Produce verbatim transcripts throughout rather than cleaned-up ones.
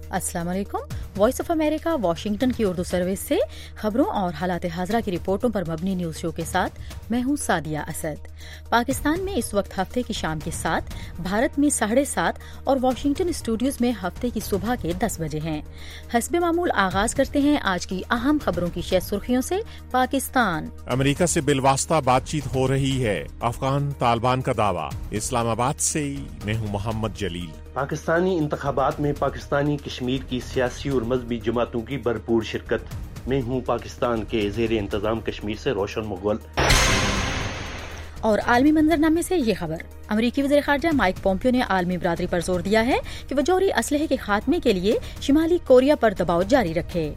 अस्सलाम वालेकुम। Voice of America Washington की उर्दू सर्विस से खबरों और हालात हाजरा की रिपोर्टों पर मबनी न्यूज शो के साथ मैं हूं सादिया असद। पाकिस्तान में इस वक्त हफ्ते की शाम के सात, भारत में साढ़े सात और वाशिंगटन स्टूडियोज में हफ्ते की सुबह के दस बजे हैं। हस्बे मामूल आगाज करते हैं आज की अहम खबरों की शेष सुर्खियों से। पाकिस्तान अमेरिका से बिलवास्ता बातचीत हो रही है, अफगान तालिबान का दावा। इस्लामाबाद से मैं हूं मोहम्मद जलील। पाकिस्तानी इंतखाबात में पाकिस्तानी कश्मीर की सियासी और मजहबी जमातों की भरपूर शिरकत। मैं हूं पाकिस्तान के ज़ेर इंतजाम कश्मीर से रोशन मुगल। और आलमी मंजरनामे से ये खबर। अमरीकी वज़ीर ख़ारजा माइक पोम्पियो ने आलमी बरादरी पर जोर दिया है कि वो जौहरी असलहे के खात्मे के लिए शिमाली कोरिया पर दबाव जारी रखे।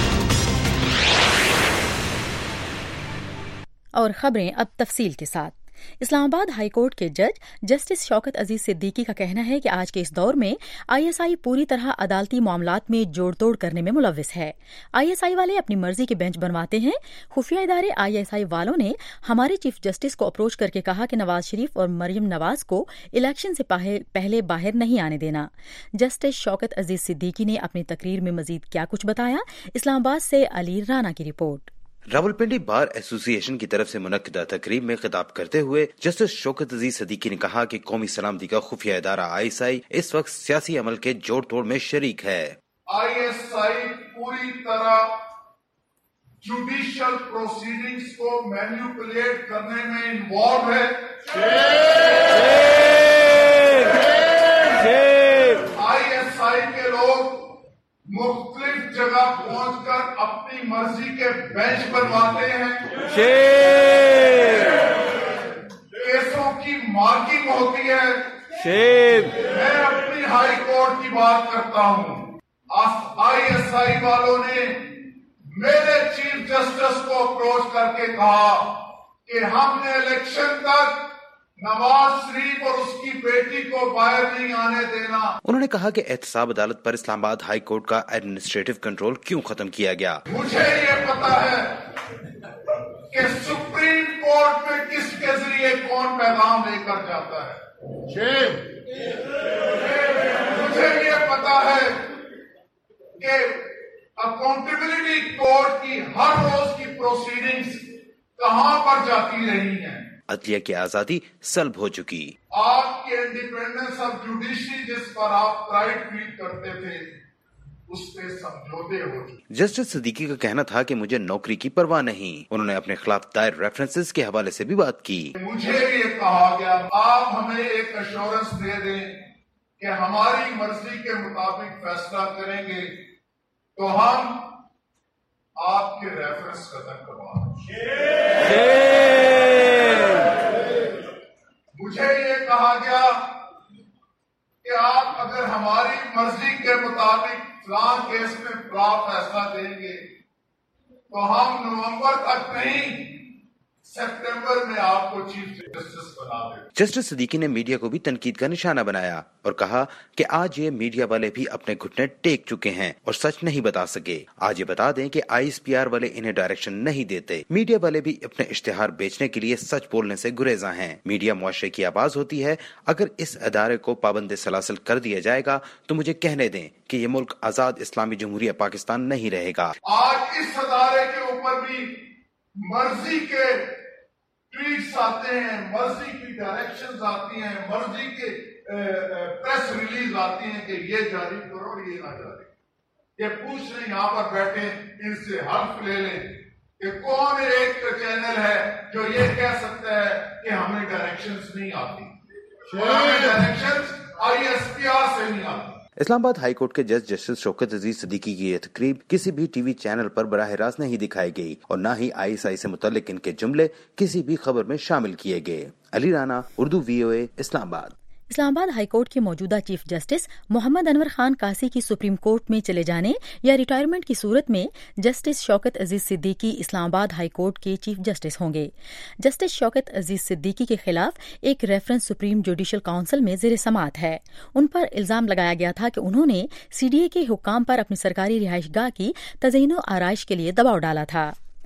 और खबरें अब तफसील के साथ। इस्लामाबाद हाई कोर्ट के जज जस्टिस शौकत अजीज सिद्दीकी का कहना है कि आज के इस दौर में आईएसआई पूरी तरह अदालती मामलात में जोड़ तोड़ करने में मुलव्विस है। आईएसआई वाले अपनी मर्जी के बेंच बनवाते हैं। खुफिया इदारे आईएसआई वालों ने हमारे चीफ जस्टिस को अप्रोच करके कहा कि नवाज शरीफ और मरियम नवाज को इलेक्शन से पहले बाहर नहीं आने देना। जस्टिस शौकत अजीज सिद्दीकी ने अपनी तकरीर में मजीद क्या कुछ बताया, इस्लामाबाद से अली राना की रिपोर्ट। रावलपिंडी बार एसोसिएशन की तरफ से मुनक्किदा तकरीब में खिताब करते हुए जस्टिस शौकत अजीज सिद्दीकी ने कहा कि कौमी सलामती का खुफिया इदारा आईएसआई इस वक्त सियासी अमल के जोड़ तोड़ में शरीक है। आईएसआई पूरी तरह जुडिशियल प्रोसीडिंग्स को मैनिपुलेट करने में इन्वॉल्व है। आईएसआई के लोग मुख्तलिफ जगह पहुंचकर अपनी मर्जी के बेंच बनवाते हैं। केसों की मार्किंग होती है। मैं अपनी हाई कोर्ट की बात करता हूं। आईएसआई वालों ने मेरे चीफ जस्टिस को अप्रोच करके कहा कि हमने इलेक्शन तक नवाज शरीफ और उसकी बेटी को बाहर नहीं आने देना। उन्होंने कहा कि एहतसाब अदालत पर इस्लामाबाद हाई कोर्ट का एडमिनिस्ट्रेटिव कंट्रोल क्यों खत्म किया गया। मुझे ये पता है कि सुप्रीम कोर्ट में किसके जरिए कौन पैगाम लेकर जाता है। मुझे ये पता है कि अकाउंटेबिलिटी कोर्ट की हर रोज की प्रोसीडिंग्स कहां पर जाती रही हैं। अदलिया की आजादी सल्ब हो चुकी। आपके इंडिपेंडेंस ऑफ जुडिशरी जिस पर आप प्राइड फील करते थे उस पे समझौते हो चुके। जस्टिस सिद्दीकी का कहना था कि मुझे नौकरी की परवाह नहीं। उन्होंने अपने खिलाफ दायर रेफरेंसेस के हवाले से भी बात की। मुझे ये कहा गया आप हमें एक एश्योरेंस दे दें कि हमारी मर्जी के मुताबिक फैसला करेंगे तो हम आपके रेफरेंस खत्म करवा देंगे। मुझे ये कहा गया कि आप अगर हमारी मर्जी के मुताबिक फलां केस में फलां फैसला देंगे तो हम नवंबर तक नहीं सितंबर में आपको चीफ जस्टिस बना देंगे। जस्टिस सिद्दीकी ने मीडिया को भी तनकीद का निशाना बनाया और कहा कि आज ये मीडिया वाले भी अपने घुटने टेक चुके हैं और सच नहीं बता सके। आज ये बता दें कि आईएसपीआर वाले इन्हें डायरेक्शन नहीं देते। मीडिया वाले भी अपने इश्तिहार बेचने के लिए सच बोलने से गुरेजा हैं। मीडिया मुआशरे की आवाज होती है। अगर इस अदारे को पाबंद सलासल कर दिया जाएगा तो मुझे कहने दें कि ये मुल्क आजाद इस्लामी जमहूरिया पाकिस्तान नहीं रहेगा। आज इस अदारे के ऊपर भी मर्जी के ट्वीट्स आते हैं, मर्जी की डायरेक्शंस आती हैं, मर्जी के प्रेस रिलीज आती हैं कि ये जारी करो और ये ना जारी। ये पूछ रहे यहाँ पर बैठे इनसे हल्फ ले लें कि कौन एक चैनल है जो ये कह सकता है कि हमें डायरेक्शंस नहीं आती। हमें डायरेक्शंस आईएसपीआर से नहीं आती। इस्लामाबाद हाई कोर्ट के जज जस्टिस शौकत अजीज सिद्दीकी की यह तकरीब किसी भी टीवी चैनल पर बराह रास्त नहीं दिखाई गई और न ही आईएसआई से मुतल्लिक इनके जुमले किसी भी खबर में शामिल किए गए। Ali Rana, Urdu VOA, Islamabad. Islamabad high court के मौजूदा चीफ जस्टिस मोहम्मद अनवर खान कासी की सुप्रीम कोर्ट में चले जाने या रिटायरमेंट की सूरत में justice Shaukat Aziz Siddiqui Islamabad high court के चीफ जस्टिस होंगे। जस्टिस शौकत अजीज सिद्दीकी के खिलाफ एक रेफरेंस सुप्रीम जुडिशल काउंसिल में ज़ेर समाअत है। उन पर इल्जाम लगाया गया था कि उन्होंने सीडीए के हुक्काम पर अपनी सरकारी रिहाइशगाह की तज़यीन व आराइश के लिए दबाव डाला था।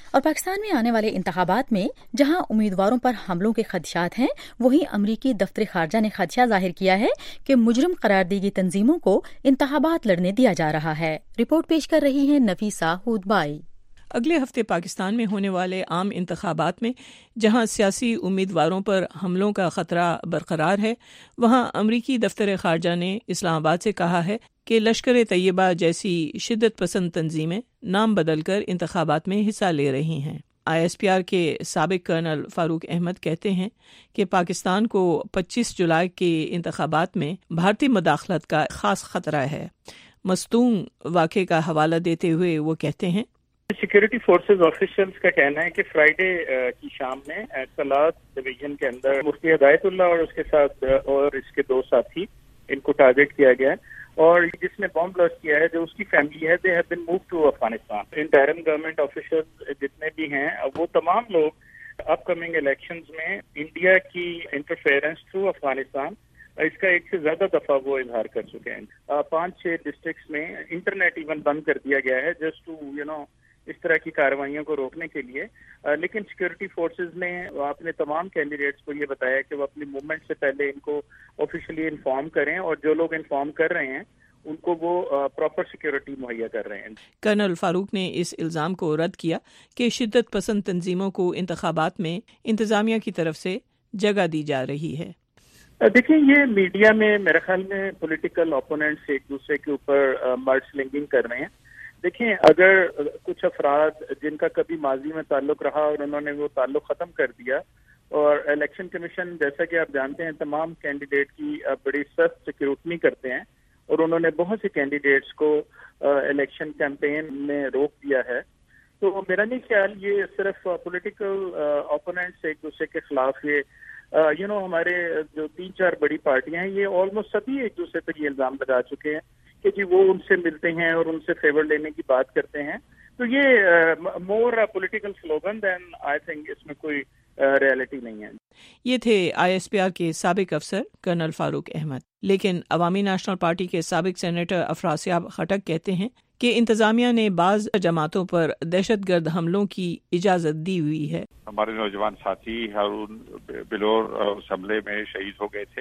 اور پاکستان میں آنے والے انتخابات میں جہاں امیدواروں پر حملوں کے خدشات ہیں، وہیں امریکی دفتر خارجہ نے خدشہ ظاہر کیا ہے کہ مجرم قرار دی گئی تنظیموں کو انتخابات لڑنے دیا جا رہا ہے۔ رپورٹ پیش کر رہی ہیں نفیسہ ہودبائی۔ اگلے ہفتے پاکستان میں ہونے والے عام انتخابات میں جہاں سیاسی امیدواروں پر حملوں کا خطرہ برقرار ہے، وہاں امریکی دفتر خارجہ نے اسلام آباد سے کہا ہے کہ لشکر طیبہ جیسی شدت پسند تنظیمیں نام بدل کر انتخابات میں حصہ لے رہی ہیں۔ آئی ایس پی آر کے سابق کرنل فاروق احمد کہتے ہیں کہ پاکستان کو پچیس جولائی کے انتخابات میں بھارتی مداخلت کا خاص خطرہ ہے۔ مستونگ واقعے کا حوالہ دیتے ہوئے وہ کہتے ہیں، سیکورٹی فورسز آفیشلز کا کہنا ہے کہ فرائیڈے کی شام میں اطلاعات ڈویژن کے اندر مفتی ہدایت اللہ اور اس کے ساتھ اور اس کے دو ساتھی ان کو ٹارگٹ کیا گیا ہے، اور جس نے بم بلاسٹ کیا ہے جو اس کی فیملی ہے، they have been move to Afghanistan. Interim government officials جتنے بھی ہیں وہ تمام لوگ اپ کمنگ الیکشنز میں انڈیا کی انٹرفیئرنس تھرو افغانستان اس کا ایک سے زیادہ دفعہ وہ اظہار کر چکے ہیں۔ پانچ چھ ڈسٹرکٹس میں انٹرنیٹ ایون بند کر دیا گیا ہے جسٹ ٹو یو نو اس طرح کی کارروائیوں کو روکنے کے لیے، لیکن سیکورٹی فورسز نے اپنے تمام کینڈیڈیٹس کو یہ بتایا کہ وہ اپنی موومنٹ سے پہلے ان کو آفیشلی انفارم کریں، اور جو لوگ انفارم کر رہے ہیں ان کو وہ پراپر سیکورٹی مہیا کر رہے ہیں۔ کرنل فاروق نے اس الزام کو رد کیا کہ شدت پسند تنظیموں کو انتخابات میں انتظامیہ کی طرف سے جگہ دی جا رہی ہے۔ دیکھیں، یہ میڈیا میں میرے خیال میں پولیٹیکل اوپوننٹس ایک دوسرے کے اوپر مرڈ سلنگنگ کر رہے ہیں۔ دیکھیں، اگر کچھ افراد جن کا کبھی ماضی میں تعلق رہا اور انہوں نے وہ تعلق ختم کر دیا، اور الیکشن کمیشن جیسا کہ آپ جانتے ہیں تمام کینڈیڈیٹ کی بڑی سخت سیکیورٹی کرتے ہیں، اور انہوں نے بہت سے کینڈیڈیٹس کو الیکشن کیمپین میں روک دیا ہے، تو میرا نہیں خیال یہ صرف پولیٹیکل اوپوننٹس ایک دوسرے کے خلاف یہ یو نو ہمارے جو تین چار بڑی پارٹیاں ہیں یہ آلموسٹ سبھی ایک دوسرے پر یہ الزام لگا چکے ہیں کہ جی وہ ان سے ملتے ہیں اور ان سے فیور لینے کی بات کرتے ہیں، تو یہ more political slogan then I think اس میں کوئی ریالٹی نہیں ہے۔ یہ تھے آئی ایس پی آر کے سابق افسر کرنل فاروق احمد، لیکن عوامی نیشنل پارٹی کے سابق سینیٹر افراسیاب خٹک کہتے ہیں کہ انتظامیہ نے بعض جماعتوں پر دہشت گرد حملوں کی اجازت دی ہوئی ہے۔ ہمارے نوجوان ساتھی ہارون بلور اس حملے میں شہید ہو گئے تھے،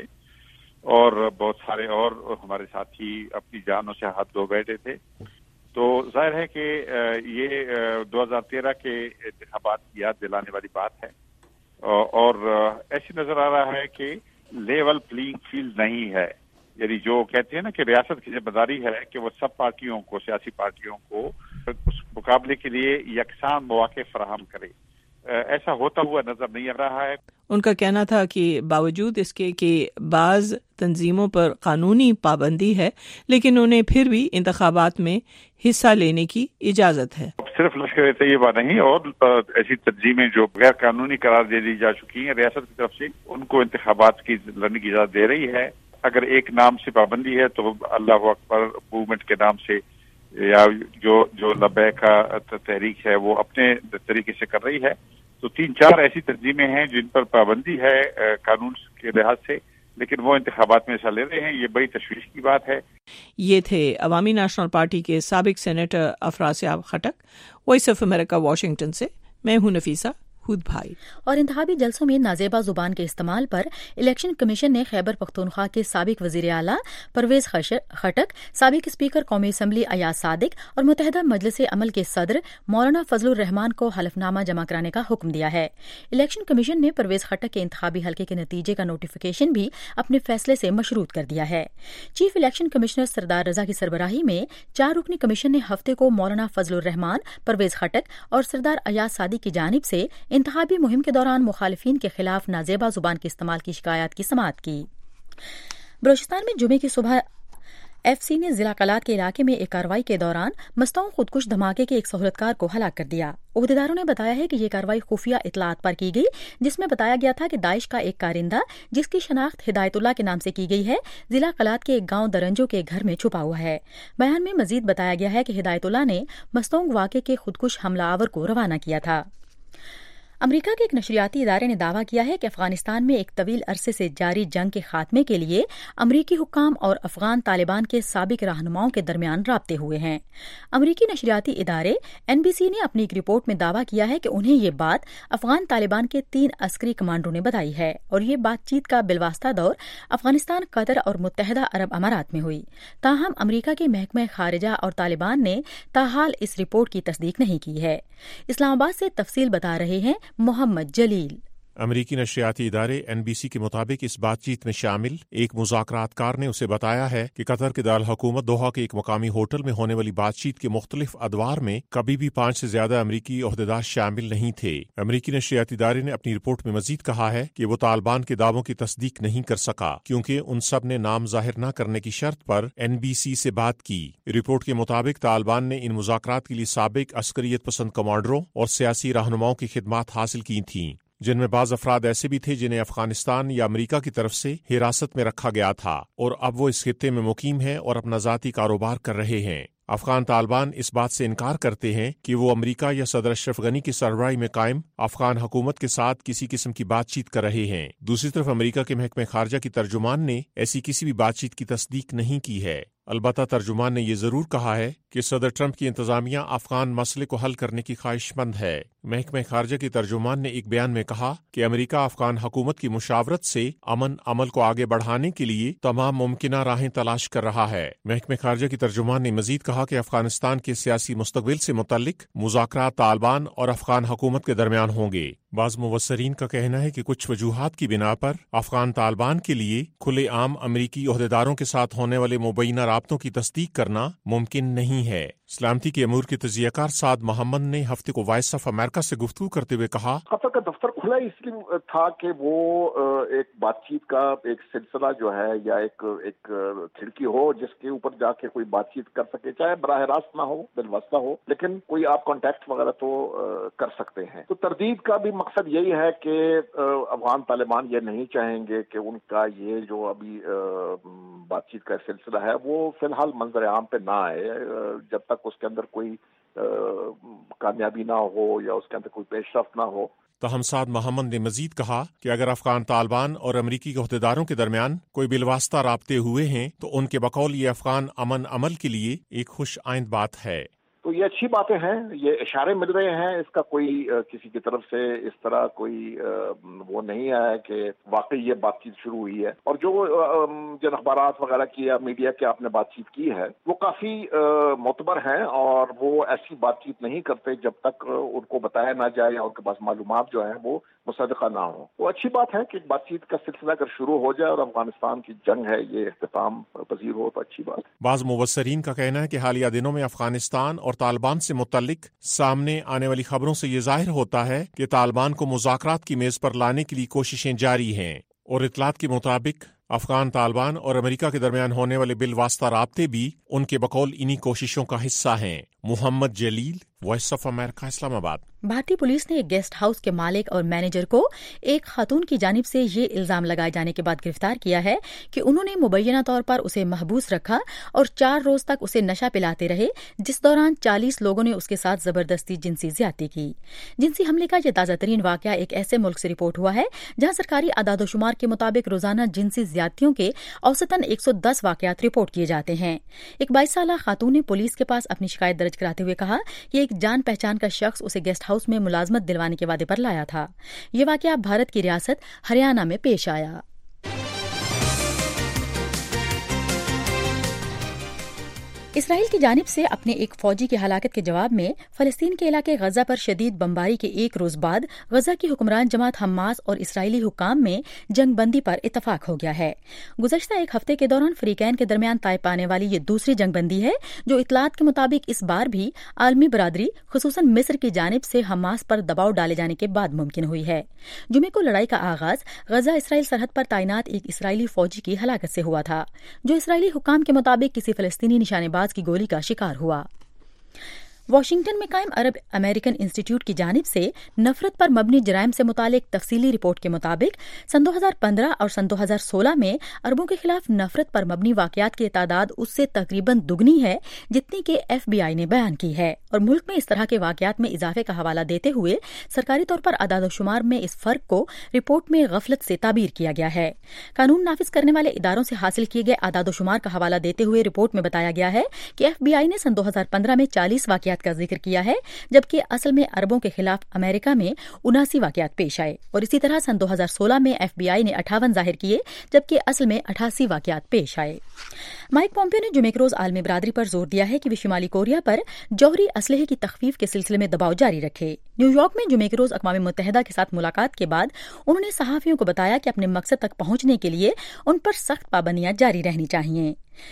اور بہت سارے اور ہمارے ساتھی اپنی جانوں سے ہاتھ دھو بیٹھے تھے، تو ظاہر ہے کہ یہ دو ہزار تیرہ کے انتخابات کی یاد دلانے والی بات ہے، اور ایسی نظر آ رہا ہے کہ لیول پلینگ فیلڈ نہیں ہے، یعنی جو کہتے ہیں نا کہ ریاست کی ذمہ داری ہے کہ وہ سب پارٹیوں کو، سیاسی پارٹیوں کو اس مقابلے کے لیے یکساں مواقع فراہم کرے، ایسا ہوتا ہوا نظر نہیں آ رہا ہے۔ ان کا کہنا تھا کہ باوجود اس کے کہ بعض تنظیموں پر قانونی پابندی ہے، لیکن انہیں پھر بھی انتخابات میں حصہ لینے کی اجازت ہے۔ صرف لشکر طیبہ نہیں، اور ایسی تنظیمیں جو غیر قانونی قرار دے دی جا چکی ہیں ریاست کی طرف سے، ان کو انتخابات کی لڑنے کی اجازت دے رہی ہے۔ اگر ایک نام سے پابندی ہے تو اللہ اکبر موومنٹ کے نام سے، یا جو جو لبیک کا تحریک ہے وہ اپنے طریقے سے کر رہی ہے، تو تین چار ایسی تنظیمیں ہیں جن پر پابندی ہے قانون کے لحاظ سے، لیکن وہ انتخابات میں حصہ لے رہے ہیں، یہ بڑی تشویش کی بات ہے۔ یہ تھے عوامی نیشنل پارٹی کے سابق senator Afrasiab Khattak. Voice of America Washington سے میں ہوں نفیسہ ہود بھائی۔ اور انتخابی جلسوں میں نازیبا زبان کے استعمال پر الیکشن کمیشن نے خیبر پختونخوا کے سابق وزیر اعلیٰ پرویز خٹک، سابق اسپیکر قومی اسمبلی ایاز صادق اور متحدہ مجلس عمل کے صدر مولانا فضل الرحمان کو حلف نامہ جمع کرانے کا حکم دیا ہے۔ الیکشن کمیشن نے پرویز خٹک کے انتخابی حلقے کے نتیجے کا نوٹیفیکیشن بھی اپنے فیصلے سے مشروط کر دیا ہے۔ چیف الیکشن کمشنر سردار رضا کی سربراہی میں چار رکنی کمیشن نے ہفتے کو مولانا فضل الرحمان، پرویز خٹک اور سردار ایاز صادق کی جانب سے انتخابی مہم کے دوران مخالفین کے خلاف نازیبا زبان کے استعمال کی شکایات کی سماعت کی۔ بلوچستان میں جمعے کی صبح ایف سی نے ضلع کلات کے علاقے میں ایک کارروائی کے دوران مستعوں خودکش دھماکے کے ایک سہولتکار کو ہلاک کر دیا۔ عہدیداروں نے بتایا ہے کہ یہ کارروائی خفیہ اطلاعات پر کی گئی، جس میں بتایا گیا تھا کہ داعش کا ایک کارندہ جس کی شناخت ہدایت اللہ کے نام سے کی گئی ہے، ضلع کلات کے ایک گاؤں درنجو کے گھر میں چھپا ہوا ہے۔ بیان میں مزید بتایا گیا ہے کہ ہدایت اللہ نے مستعوں واقعے کے خودکش حملہ آور کو روانہ کیا تھا۔ امریکہ کے ایک نشریاتی ادارے نے دعویٰ کیا ہے کہ افغانستان میں ایک طویل عرصے سے جاری جنگ کے خاتمے کے لیے امریکی حکام اور افغان طالبان کے سابق رہنماؤں کے درمیان رابطے ہوئے ہیں۔ امریکی نشریاتی ادارے این بی سی نے اپنی ایک رپورٹ میں دعویٰ کیا ہے کہ انہیں یہ بات افغان طالبان کے تین عسکری کمانڈروں نے بتائی ہے اور یہ بات چیت کا بالواسطہ دور افغانستان، قطر اور متحدہ عرب امارات میں ہوئی۔ تاہم امریکہ کے محکمہ خارجہ اور طالبان نے تاحال اس رپورٹ کی تصدیق نہیں کی ہے۔ اسلام آباد سے تفصیل بتا رہے ہیں محمد جلیل۔ امریکی نشریاتی ادارے این بی سی کے مطابق اس بات چیت میں شامل ایک مذاکرات کار نے اسے بتایا ہے کہ قطر کے دارالحکومت دوحہ کے ایک مقامی ہوٹل میں ہونے والی بات چیت کے مختلف ادوار میں کبھی بھی پانچ سے زیادہ امریکی عہدیدار شامل نہیں تھے۔ امریکی نشریاتی ادارے نے اپنی رپورٹ میں مزید کہا ہے کہ وہ طالبان کے دعووں کی تصدیق نہیں کر سکا کیونکہ ان سب نے نام ظاہر نہ کرنے کی شرط پر این بی سی سے بات کی۔ رپورٹ کے مطابق طالبان نے ان مذاکرات کے لیے سابق عسکریت پسند کمانڈروں اور سیاسی رہنماؤں کی خدمات حاصل کی تھیں، جن میں بعض افراد ایسے بھی تھے جنہیں افغانستان یا امریکہ کی طرف سے حراست میں رکھا گیا تھا اور اب وہ اس خطے میں مقیم ہیں اور اپنا ذاتی کاروبار کر رہے ہیں۔ افغان طالبان اس بات سے انکار کرتے ہیں کہ وہ امریکہ یا صدر اشرف غنی کی سربراہی میں قائم افغان حکومت کے ساتھ کسی قسم کی بات چیت کر رہے ہیں۔ دوسری طرف امریکہ کے محکمہ خارجہ کی ترجمان نے ایسی کسی بھی بات چیت کی تصدیق نہیں کی ہے۔ البتہ ترجمان نے یہ ضرور کہا ہے کہ صدر ٹرمپ کی انتظامیہ افغان مسئلے کو حل کرنے کی خواہش مند ہے۔ محکمہ خارجہ کی ترجمان نے ایک بیان میں کہا کہ امریکہ افغان حکومت کی مشاورت سے امن عمل کو آگے بڑھانے کے لیے تمام ممکنہ راہیں تلاش کر رہا ہے۔ محکمہ خارجہ کی ترجمان نے مزید کہا کہ افغانستان کے سیاسی مستقبل سے متعلق مذاکرات طالبان اور افغان حکومت کے درمیان ہوں گے۔ بعض مبصرین کا کہنا ہے کہ کچھ وجوہات کی بنا پر افغان طالبان کے لیے کھلے عام امریکی عہدیداروں کے ساتھ ہونے والے مبینہ رابطوں کی تصدیق کرنا ممکن نہیں ہے۔ سلامتی کے امور کے تجزیہ کار سعد محمد نے ہفتے کو وائس آف امریکہ سے گفتگو کرتے ہوئے کہا، قطر کا دفتر کھلا اس لیے تھا کہ وہ ایک بات چیت کا ایک سلسلہ جو ہے یا ایک ایک کھڑکی ہو جس کے اوپر جا کے کوئی بات چیت کر سکے، چاہے براہ راست نہ ہو، بالواسطہ ہو، لیکن کوئی آپ کانٹیکٹ وغیرہ تو کر سکتے ہیں۔ تو تردید کا بھی مقصد یہی ہے کہ افغان طالبان یہ نہیں چاہیں گے کہ ان کا یہ جو ابھی بات چیت کا سلسلہ ہے وہ فی الحال منظر عام پہ نہ آئے جب تک اس کے اندر کوئی کامیابی نہ ہو یا اس کے اندر کوئی پیش رفت نہ ہو۔ تاہم سعد محمد نے مزید کہا کہ اگر افغان طالبان اور امریکی عہدیداروں کے درمیان کوئی بالواسطہ رابطے ہوئے ہیں تو ان کے بقول یہ افغان امن عمل کے لیے ایک خوش آئند بات ہے۔ تو یہ اچھی باتیں ہیں، یہ اشارے مل رہے ہیں، اس کا کوئی کسی کی طرف سے اس طرح کوئی وہ نہیں ہے کہ واقعی یہ بات چیت شروع ہوئی ہے۔ اور جو جن اخبارات وغیرہ کی یا میڈیا کی آپ نے بات چیت کی ہے وہ کافی معتبر ہیں اور وہ ایسی بات چیت نہیں کرتے جب تک ان کو بتایا نہ جائے یا ان کے پاس معلومات جو ہیں وہ مصدقہ نہ ہو۔ وہ اچھی بات ہے کہ بات چیت کا سلسلہ اگر شروع ہو جائے اور افغانستان کی جنگ ہے یہ اختتام پذیر ہو تو اچھی بات ہے۔ بعض مبصرین کا کہنا ہے کہ حالیہ دنوں میں افغانستان اور طالبان سے متعلق سامنے آنے والی خبروں سے یہ ظاہر ہوتا ہے کہ طالبان کو مذاکرات کی میز پر لانے کے لیے کوششیں جاری ہیں، اور اطلاعات کے مطابق افغان طالبان اور امریکہ کے درمیان ہونے والے بالواسطہ رابطے بھی ان کے بقول انہی کوششوں کا حصہ ہیں۔ محمد جلیل، وائس آف امریکہ، اسلام آباد۔ بھارتی پولیس نے ایک گیسٹ ہاؤس کے مالک اور مینیجر کو ایک خاتون کی جانب سے یہ الزام لگائے جانے کے بعد گرفتار کیا ہے کہ انہوں نے مبینہ طور پر اسے محبوس رکھا اور چار روز تک اسے نشہ پلاتے رہے، جس دوران چالیس لوگوں نے اس کے ساتھ زبردستی جنسی زیادتی کی۔ جنسی حملے کا یہ تازہ ترین واقعہ ایک ایسے ملک سے رپورٹ ہوا ہے جہاں سرکاری اعداد و شمار کے مطابق روزانہ جنسی زیادتیوں کے اوسطاً ایک سو دس واقعات رپورٹ کیے جاتے ہیں۔ ایک بائیس سالہ خاتون نے پولیس کے پاس اپنی شکایت درج کراتے ہوئے کہا کہ ایک جان پہچان کا شخص اسے گیسٹ ہاؤس میں ملازمت دلوانے کے وعدے پر لایا تھا۔ یہ واقعہ بھارت کی ریاست ہریانہ میں پیش آیا۔ اسرائیل کی جانب سے اپنے ایک فوجی کی ہلاکت کے جواب میں فلسطین کے علاقے غزہ پر شدید بمباری کے ایک روز بعد غزہ کی حکمران جماعت حماس اور اسرائیلی حکام میں جنگ بندی پر اتفاق ہو گیا ہے۔ گزشتہ ایک ہفتے کے دوران فریقین کے درمیان طے پانے والی یہ دوسری جنگ بندی ہے جو اطلاعات کے مطابق اس بار بھی عالمی برادری خصوصاً مصر کی جانب سے حماس پر دباؤ ڈالے جانے کے بعد ممکن ہوئی ہے۔ جمعے کو لڑائی کا آغاز غزہ اسرائیل سرحد پر تعینات ایک اسرائیلی فوجی کی ہلاکت سے ہوا تھا جو اسرائیلی حکام کے مطابق کسی فلسطینی نشانے باز کی گولی کا شکار ہوا۔ واشنگٹن میں قائم عرب امریکن انسٹیٹیوٹ کی جانب سے نفرت پر مبنی جرائم سے متعلق تفصیلی رپورٹ کے مطابق سن دو ہزار پندرہ اور سن دو ہزار سولہ میں عربوں کے خلاف نفرت پر مبنی واقعات کی تعداد اس سے تقریباً دگنی ہے جتنی کہ ایف بی آئی نے بیان کی ہے، اور ملک میں اس طرح کے واقعات میں اضافے کا حوالہ دیتے ہوئے سرکاری طور پر اعداد و شمار میں اس فرق کو رپورٹ میں غفلت سے تعبیر کیا گیا ہے۔ قانون نافذ کرنے والے اداروں سے حاصل کیے گئے اعداد و شمار کا حوالہ دیتے ہوئے رپورٹ میں بتایا گیا ہے کہ ایف بی آئی نے سن دو ہزار پندرہ میں چالیس واقعات کا ذکر کیا ہے، جبکہ اصل میں عربوں کے خلاف امریکہ میں اناسی واقعات پیش آئے، اور اسی طرح سن دو ہزار سولہ میں ایف بی آئی نے اٹھاون ظاہر کیے، جبکہ اصل میں اٹھاسی واقعات پیش آئے۔ مائک پومپیو نے جمعے کے روز عالمی برادری پر زور دیا ہے کہ وہ شمالی کوریا پر جوہری اسلحے کی تخفیف کے سلسلے میں دباؤ جاری رکھے۔ نیو یارک میں جمعے کے روز اقوام متحدہ کے ساتھ ملاقات کے بعد انہوں نے صحافیوں کو بتایا کہ اپنے مقصد تک پہنچنے کے لیے ان پر سخت پابندیاں جاری رہنی چاہیے۔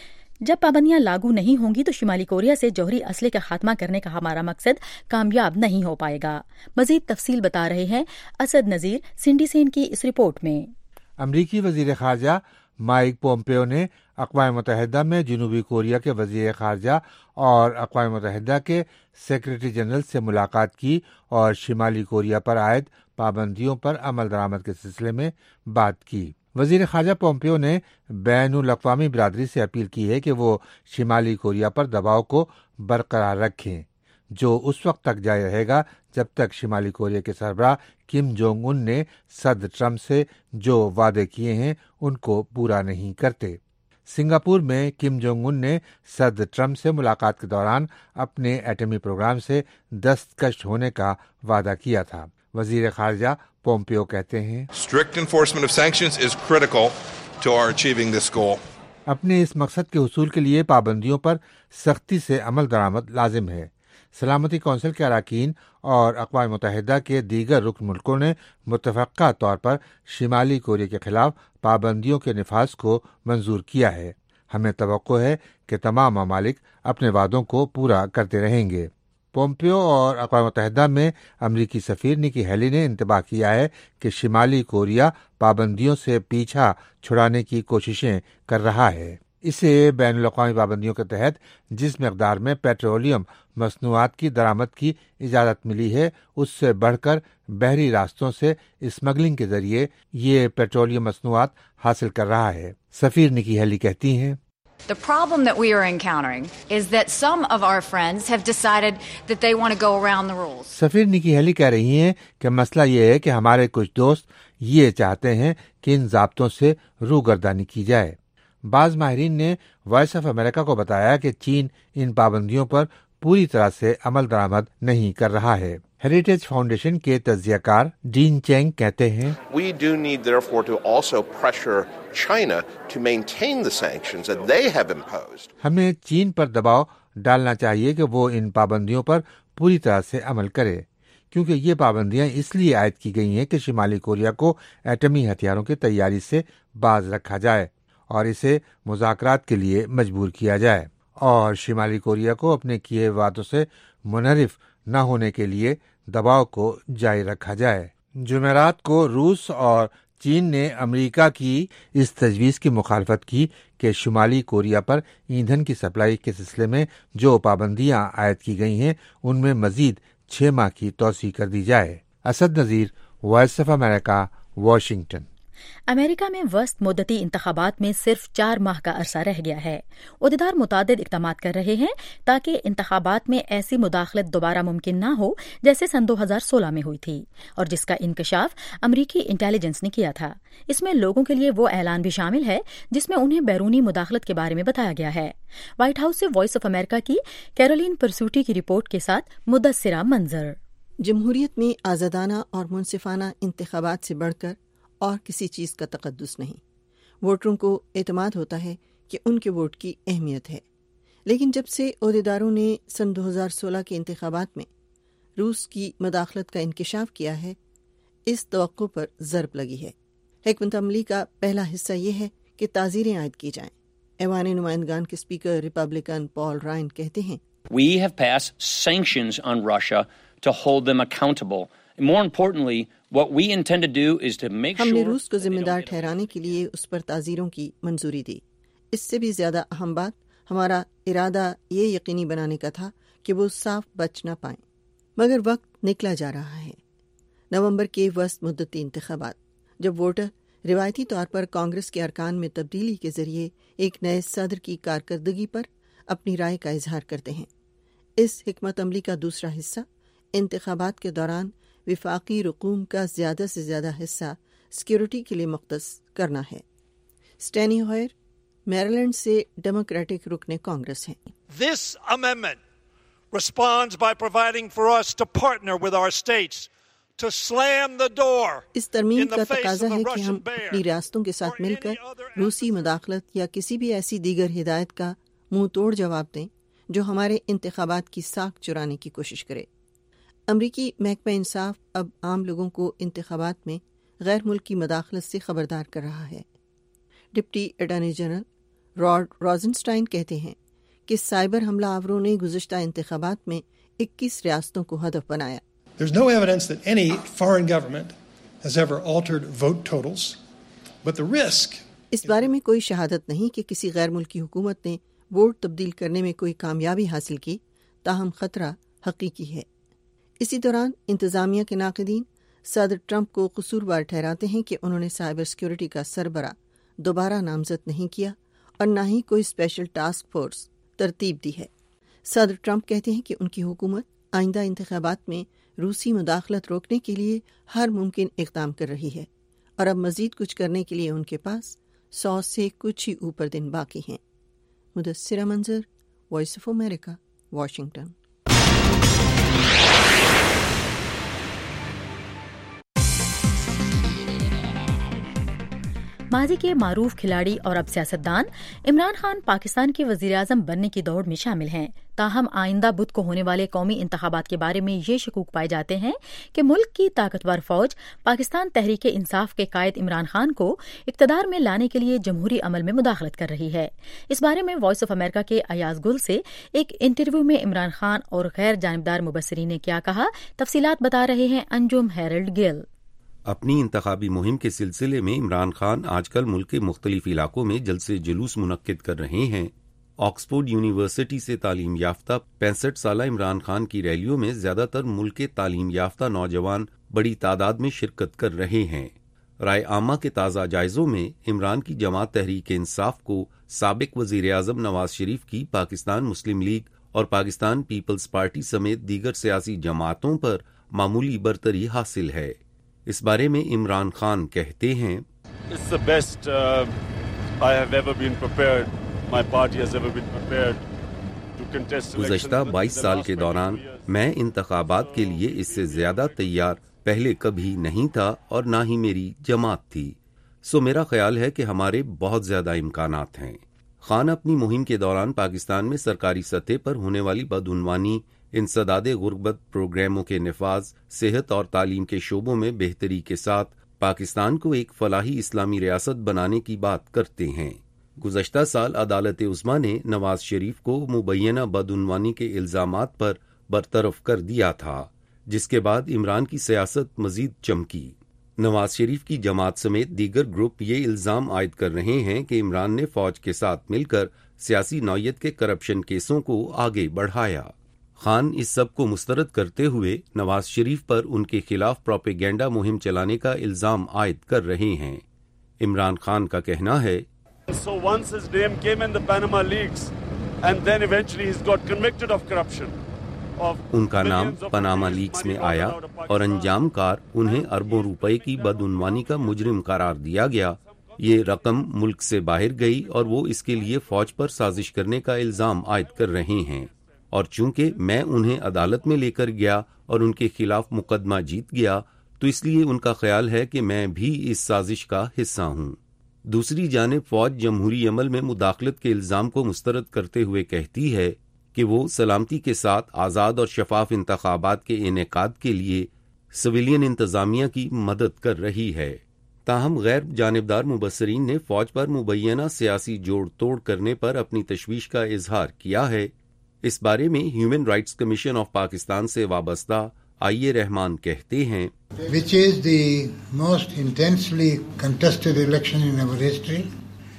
جب پابندیاں لاگو نہیں ہوں گی تو شمالی کوریا سے جوہری اسلحے کا خاتمہ کرنے کا ہمارا مقصد کامیاب نہیں ہو پائے گا۔ مزید تفصیل بتا رہے ہیں اسد نذیر سنڈی سین کی اس رپورٹ میں۔ امریکی وزیر خارجہ مائک پومپیو نے اقوام متحدہ میں جنوبی کوریا کے وزیر خارجہ اور اقوام متحدہ کے سیکرٹری جنرل سے ملاقات کی اور شمالی کوریا پر عائد پابندیوں پر عمل درآمد کے سلسلے میں بات کی۔ وزیر خارجہ پومپیو نے بین الاقوامی برادری سے اپیل کی ہے کہ وہ شمالی کوریا پر دباؤ کو برقرار رکھیں، جو اس وقت تک جاری رہے گا جب تک شمالی کوریا کے سربراہ کم جونگ ان نے صدر ٹرمپ سے جو وعدے کیے ہیں ان کو پورا نہیں کرتے۔ سنگاپور میں کم جونگ ان نے صدر ٹرمپ سے ملاقات کے دوران اپنے ایٹمی پروگرام سے دستکش ہونے کا وعدہ کیا تھا۔ وزیر خارجہ پومپیو کہتے ہیں Strict enforcement of sanctions is critical to our achieving this goal. اپنے اس مقصد کے حصول کے لیے پابندیوں پر سختی سے عمل درآمد لازم ہے۔ سلامتی کونسل کے اراکین اور اقوام متحدہ کے دیگر رکن ملکوں نے متفقہ طور پر شمالی کوریا کے خلاف پابندیوں کے نفاذ کو منظور کیا ہے۔ ہمیں توقع ہے کہ تمام ممالک اپنے وعدوں کو پورا کرتے رہیں گے۔ پومپیو اور اقوام متحدہ میں امریکی سفیر نکی ہیلی نے انتباہ کیا ہے کہ شمالی کوریا پابندیوں سے پیچھا چھڑانے کی کوششیں کر رہا ہے۔ اسے بین الاقوامی پابندیوں کے تحت جس مقدار میں پیٹرولیم مصنوعات کی درآمد کی اجازت ملی ہے اس سے بڑھ کر بحری راستوں سے اسمگلنگ کے ذریعے یہ پیٹرولیم مصنوعات حاصل کر رہا ہے۔ سفیر نکی ہیلی کہتی ہیں The problem that we are encountering is that some of our friends have decided that they want to go around the rules. سفیر نکی ہیلی کہہ رہی ہیں کہ مسئلہ یہ ہے کہ ہمارے کچھ دوست یہ چاہتے ہیں کہ ان ضابطوں سے روگردانی کی جائے۔ بعض ماہرین نے وائس آف امریکہ کو بتایا کہ چین ان پابندیوں پر پوری طرح سے عمل درآمد نہیں کر رہا ہے۔ ہیریٹیج فاؤنڈیشن کے تجزیہ کار ڈین چینگ کہتے ہیں We do need therefore to also pressure China to maintain the sanctions that they have imposed. ہمیں چین پر دباؤ ڈالنا چاہیے کہ وہ ان پابندیوں پر پوری طرح سے عمل کرے، کیونکہ یہ پابندیاں اس لیے عائد کی گئی ہیں کہ شمالی کوریا کو ایٹمی ہتھیاروں کی تیاری سے باز رکھا جائے اور اسے مذاکرات کے لیے مجبور کیا جائے، اور شمالی کوریا کو اپنے کیے وعدوں سے منحرف نہ ہونے کے لیے دباؤ کو جاری رکھا جائے۔ جمعرات کو روس اور چین نے امریکہ کی اس تجویز کی مخالفت کی کہ شمالی کوریا پر ایندھن کی سپلائی کے سلسلے میں جو پابندیاں عائد کی گئی ہیں ان میں مزید چھ ماہ کی توسیع کر دی جائے۔ Asad Nazir, Voice of America, Washington. امریکہ میں وسط مدتی انتخابات میں صرف چار ماہ کا عرصہ رہ گیا ہے۔ عہدیدار متعدد اقدامات کر رہے ہیں تاکہ انتخابات میں ایسی مداخلت دوبارہ ممکن نہ ہو جیسے سن دو ہزار سولہ میں ہوئی تھی، اور جس کا انکشاف امریکی انٹیلیجنس نے کیا تھا۔ اس میں لوگوں کے لیے وہ اعلان بھی شامل ہے جس میں انہیں بیرونی مداخلت کے بارے میں بتایا گیا ہے۔ وائٹ ہاؤس سے وائس آف امریکہ کی کیرولین پرسوٹی کی رپورٹ کے ساتھ مدثرہ منظر۔ جمہوریت میں آزادانہ اور منصفانہ انتخابات سے بڑھ کر اور کسی چیز کا تقدس نہیں۔ ووٹروں کو اعتماد ہوتا ہے کہ ان کے ووٹ کی اہمیت ہے، لیکن جب سے عہدیداروں نے سن دو ہزار سولہ کے انتخابات میں روس کی مداخلت کا انکشاف کیا ہے، اس توقع پر ضرب لگی ہے۔ حکمت عملی کا پہلا حصہ یہ ہے کہ تعزیریں عائد کی جائیں۔ ایوان نمائندگان کے اسپیکر ریپبلکن پال رائن کہتے ہیں We have passed sanctions on Russia to hold them accountable. More importantly, what we intend to do is to make sure ہم نے روس کو ذمہ دار ٹھہرانے کے لیے اس پر تعزیروں کی منظوری دی۔ اس سے بھی زیادہ اہم بات ہمارا ارادہ یہ یقینی بنانے کا تھا کہ وہ صاف بچ نہ پائیں، مگر وقت نکلا جا رہا ہے۔ نومبر کے وسط مدتی انتخابات، جب ووٹر روایتی طور پر کانگریس کے ارکان میں تبدیلی کے ذریعے ایک نئے صدر کی کارکردگی پر اپنی رائے کا اظہار کرتے ہیں۔ اس حکمت عملی کا دوسرا حصہ انتخابات کے دوران وفاقی رقوم کا زیادہ سے زیادہ حصہ سیکیورٹی کے لیے مختص کرنا ہے۔ اسٹینی ہوئر میریلینڈ سے ڈیموکریٹک رکن کانگریس ہیں۔ This amendment responds by providing for us to partner with our states to slam the door. اس ترمیم کا تقاضا ہے کہ ہم اپنی ریاستوں کے ساتھ مل کر روسی مداخلت یا کسی بھی ایسی دیگر ہدایت کا منہ توڑ جواب دیں جو ہمارے انتخابات کی ساکھ چرانے کی کوشش کرے۔ امریکی محکمہ انصاف اب عام لوگوں کو انتخابات میں غیر ملکی مداخلت سے خبردار کر رہا ہے۔ Deputy attorney general Rod Rosenstein کہتے ہیں کہ سائبر حملہ آوروں نے گزشتہ انتخابات میں اکیس ریاستوں کو ہدف بنایا۔ There's no evidence that any foreign government has ever altered vote totals, but the risk اس بارے میں کوئی شہادت نہیں کہ کسی غیر ملکی حکومت نے ووٹ تبدیل کرنے میں کوئی کامیابی حاصل کی، تاہم خطرہ حقیقی ہے۔ اسی دوران انتظامیہ کے ناقدین صدر ٹرمپ کو قصوروار ٹھہراتے ہیں کہ انہوں نے سائبر سیکیورٹی کا سربراہ دوبارہ نامزد نہیں کیا اور نہ ہی کوئی اسپیشل ٹاسک فورس ترتیب دی ہے۔ صدر ٹرمپ کہتے ہیں کہ ان کی حکومت آئندہ انتخابات میں روسی مداخلت روکنے کے لیے ہر ممکن اقدام کر رہی ہے اور اب مزید کچھ کرنے کے لیے ان کے پاس سو سے کچھ ہی اوپر دن باقی ہیں۔ مدثرہ Manzar, Voice of America, Washington. ماضی کے معروف کھلاڑی اور اب سیاستدان عمران خان پاکستان کے وزیراعظم بننے کی دوڑ میں شامل ہیں، تاہم آئندہ بدھ کو ہونے والے قومی انتخابات کے بارے میں یہ شکوک پائے جاتے ہیں کہ ملک کی طاقتور فوج پاکستان تحریک انصاف کے قائد عمران خان کو اقتدار میں لانے کے لیے جمہوری عمل میں مداخلت کر رہی ہے۔ اس بارے میں وائس آف امریکہ کے ایاز گل سے ایک انٹرویو میں عمران خان اور غیر جانبدار مبصرین نے کیا کہا، تفصیلات بتا رہے ہیں انجم ہیرلڈ گل۔ اپنی انتخابی مہم کے سلسلے میں عمران خان آج کل ملک کے مختلف علاقوں میں جلسے جلوس منعقد کر رہے ہیں۔ آکسفورڈ یونیورسٹی سے تعلیم یافتہ پینسٹھ سالہ عمران خان کی ریلیوں میں زیادہ تر ملک کے تعلیم یافتہ نوجوان بڑی تعداد میں شرکت کر رہے ہیں۔ رائے عامہ کے تازہ جائزوں میں عمران کی جماعت تحریک انصاف کو سابق وزیر اعظم نواز شریف کی پاکستان مسلم لیگ اور پاکستان پیپلز پارٹی سمیت دیگر سیاسی جماعتوں پر معمولی برتری حاصل ہے۔ اس بارے میں عمران خان کہتے ہیں، It's the best uh, I have ever been prepared. My party has ever been prepared to contest elections. گزشتہ بائیس سال کے دوران میں انتخابات کے لیے اس سے زیادہ تیار پہلے کبھی نہیں تھا اور نہ ہی میری جماعت تھی، سو میرا خیال ہے کہ ہمارے بہت زیادہ امکانات ہیں۔ خان اپنی مہم کے دوران پاکستان میں سرکاری سطح پر ہونے والی بدعنوانی، انسداد غربت پروگراموں کے نفاذ، صحت اور تعلیم کے شعبوں میں بہتری کے ساتھ پاکستان کو ایک فلاحی اسلامی ریاست بنانے کی بات کرتے ہیں۔ گزشتہ سال عدالت عظمیٰ نے نواز شریف کو مبینہ بدعنوانی کے الزامات پر برطرف کر دیا تھا، جس کے بعد عمران کی سیاست مزید چمکی۔ نواز شریف کی جماعت سمیت دیگر گروپ یہ الزام عائد کر رہے ہیں کہ عمران نے فوج کے ساتھ مل کر سیاسی نوعیت کے کرپشن کیسوں کو آگے بڑھایا۔ خان اس سب کو مسترد کرتے ہوئے نواز شریف پر ان کے خلاف پروپیگنڈا مہم چلانے کا الزام عائد کر رہے ہیں۔ عمران خان کا کہنا ہے، So once his name came in the Panama Leaks and then eventually he's got convicted of corruption. ان کا نام پاناما لیکس میں آیا اور انجام کار انہیں اربوں روپے کی بدعنوانی کا مجرم قرار دیا گیا۔ یہ رقم ملک سے باہر گئی اور وہ اس کے لیے فوج پر سازش کرنے کا الزام عائد کر رہے ہیں، اور چونکہ میں انہیں عدالت میں لے کر گیا اور ان کے خلاف مقدمہ جیت گیا تو اس لیے ان کا خیال ہے کہ میں بھی اس سازش کا حصہ ہوں۔ دوسری جانب فوج جمہوری عمل میں مداخلت کے الزام کو مسترد کرتے ہوئے کہتی ہے کہ وہ سلامتی کے ساتھ آزاد اور شفاف انتخابات کے انعقاد کے لیے سویلین انتظامیہ کی مدد کر رہی ہے۔ تاہم غیر جانبدار مبصرین نے فوج پر مبینہ سیاسی جوڑ توڑ کرنے پر اپنی تشویش کا اظہار کیا ہے۔ اس بارے میں human rights commission of Pakistan سے وابستہ آئی اے رحمان کہتے ہیں، which is the most intensely contested election in our history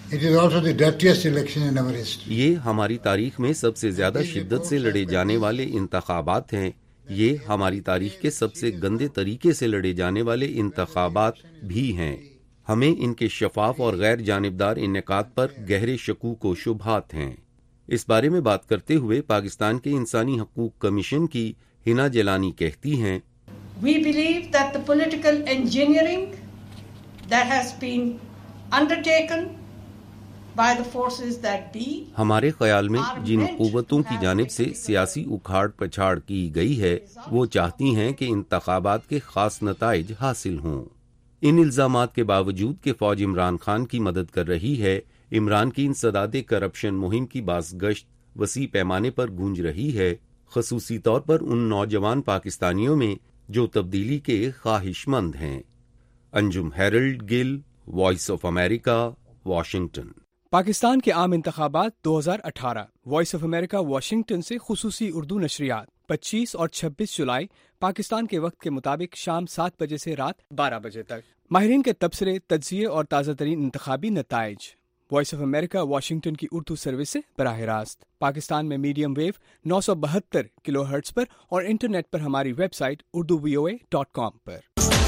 It is also the dirtiest election in our history. یہ ہماری تاریخ میں سب سے زیادہ شدت سے لڑے جانے والے انتخابات ہیں. یہ ہماری تاریخ کے سب سے گندے طریقے سے لڑے جانے والے انتخابات بھی ہیں. ہمیں ان کے شفاف اور غیر جانبدار انعقاد پر گہرے شکوک و شبہات ہیں. اس بارے میں بات کرتے ہوئے پاکستان کے انسانی حقوق کمیشن کی ہنا جیلانی کہتی ہیں, We believe that the political engineering that has been undertaken by the forces that be ہمارے خیال میں جن قوتوں کی جانب سے سیاسی اکھاڑ پچھاڑ کی گئی ہے وہ چاہتی ہیں کہ انتخابات کے خاص نتائج حاصل ہوں. ان الزامات کے باوجود کہ فوج عمران خان کی مدد کر رہی ہے, عمران کی انسداد کرپشن مہم کی باز گشت وسیع پیمانے پر گونج رہی ہے, خصوصی طور پر ان نوجوان پاکستانیوں میں جو تبدیلی کے خواہش مند ہیں. Anjum Herald Gill, Voice of America, Washington. Pakistan کے عام انتخابات دو ہزار اٹھارہ. وائس آف امریکہ واشنگٹن سے خصوصی اردو نشریات پچیس اور چھبیس جولائی پاکستان کے وقت کے مطابق شام سات بجے سے رات بارہ بجے تک. ماہرین کے تبصرے, تجزیے اور تازہ ترین انتخابی نتائج. وائس آف امریکہ واشنگٹن کی اردو سروس سے براہ راست. پاکستان میں میڈیم ویو نو سو بہتر کلو ہرٹز پر اور انٹرنیٹ پر ہماری website Urdu V O A dot com پر.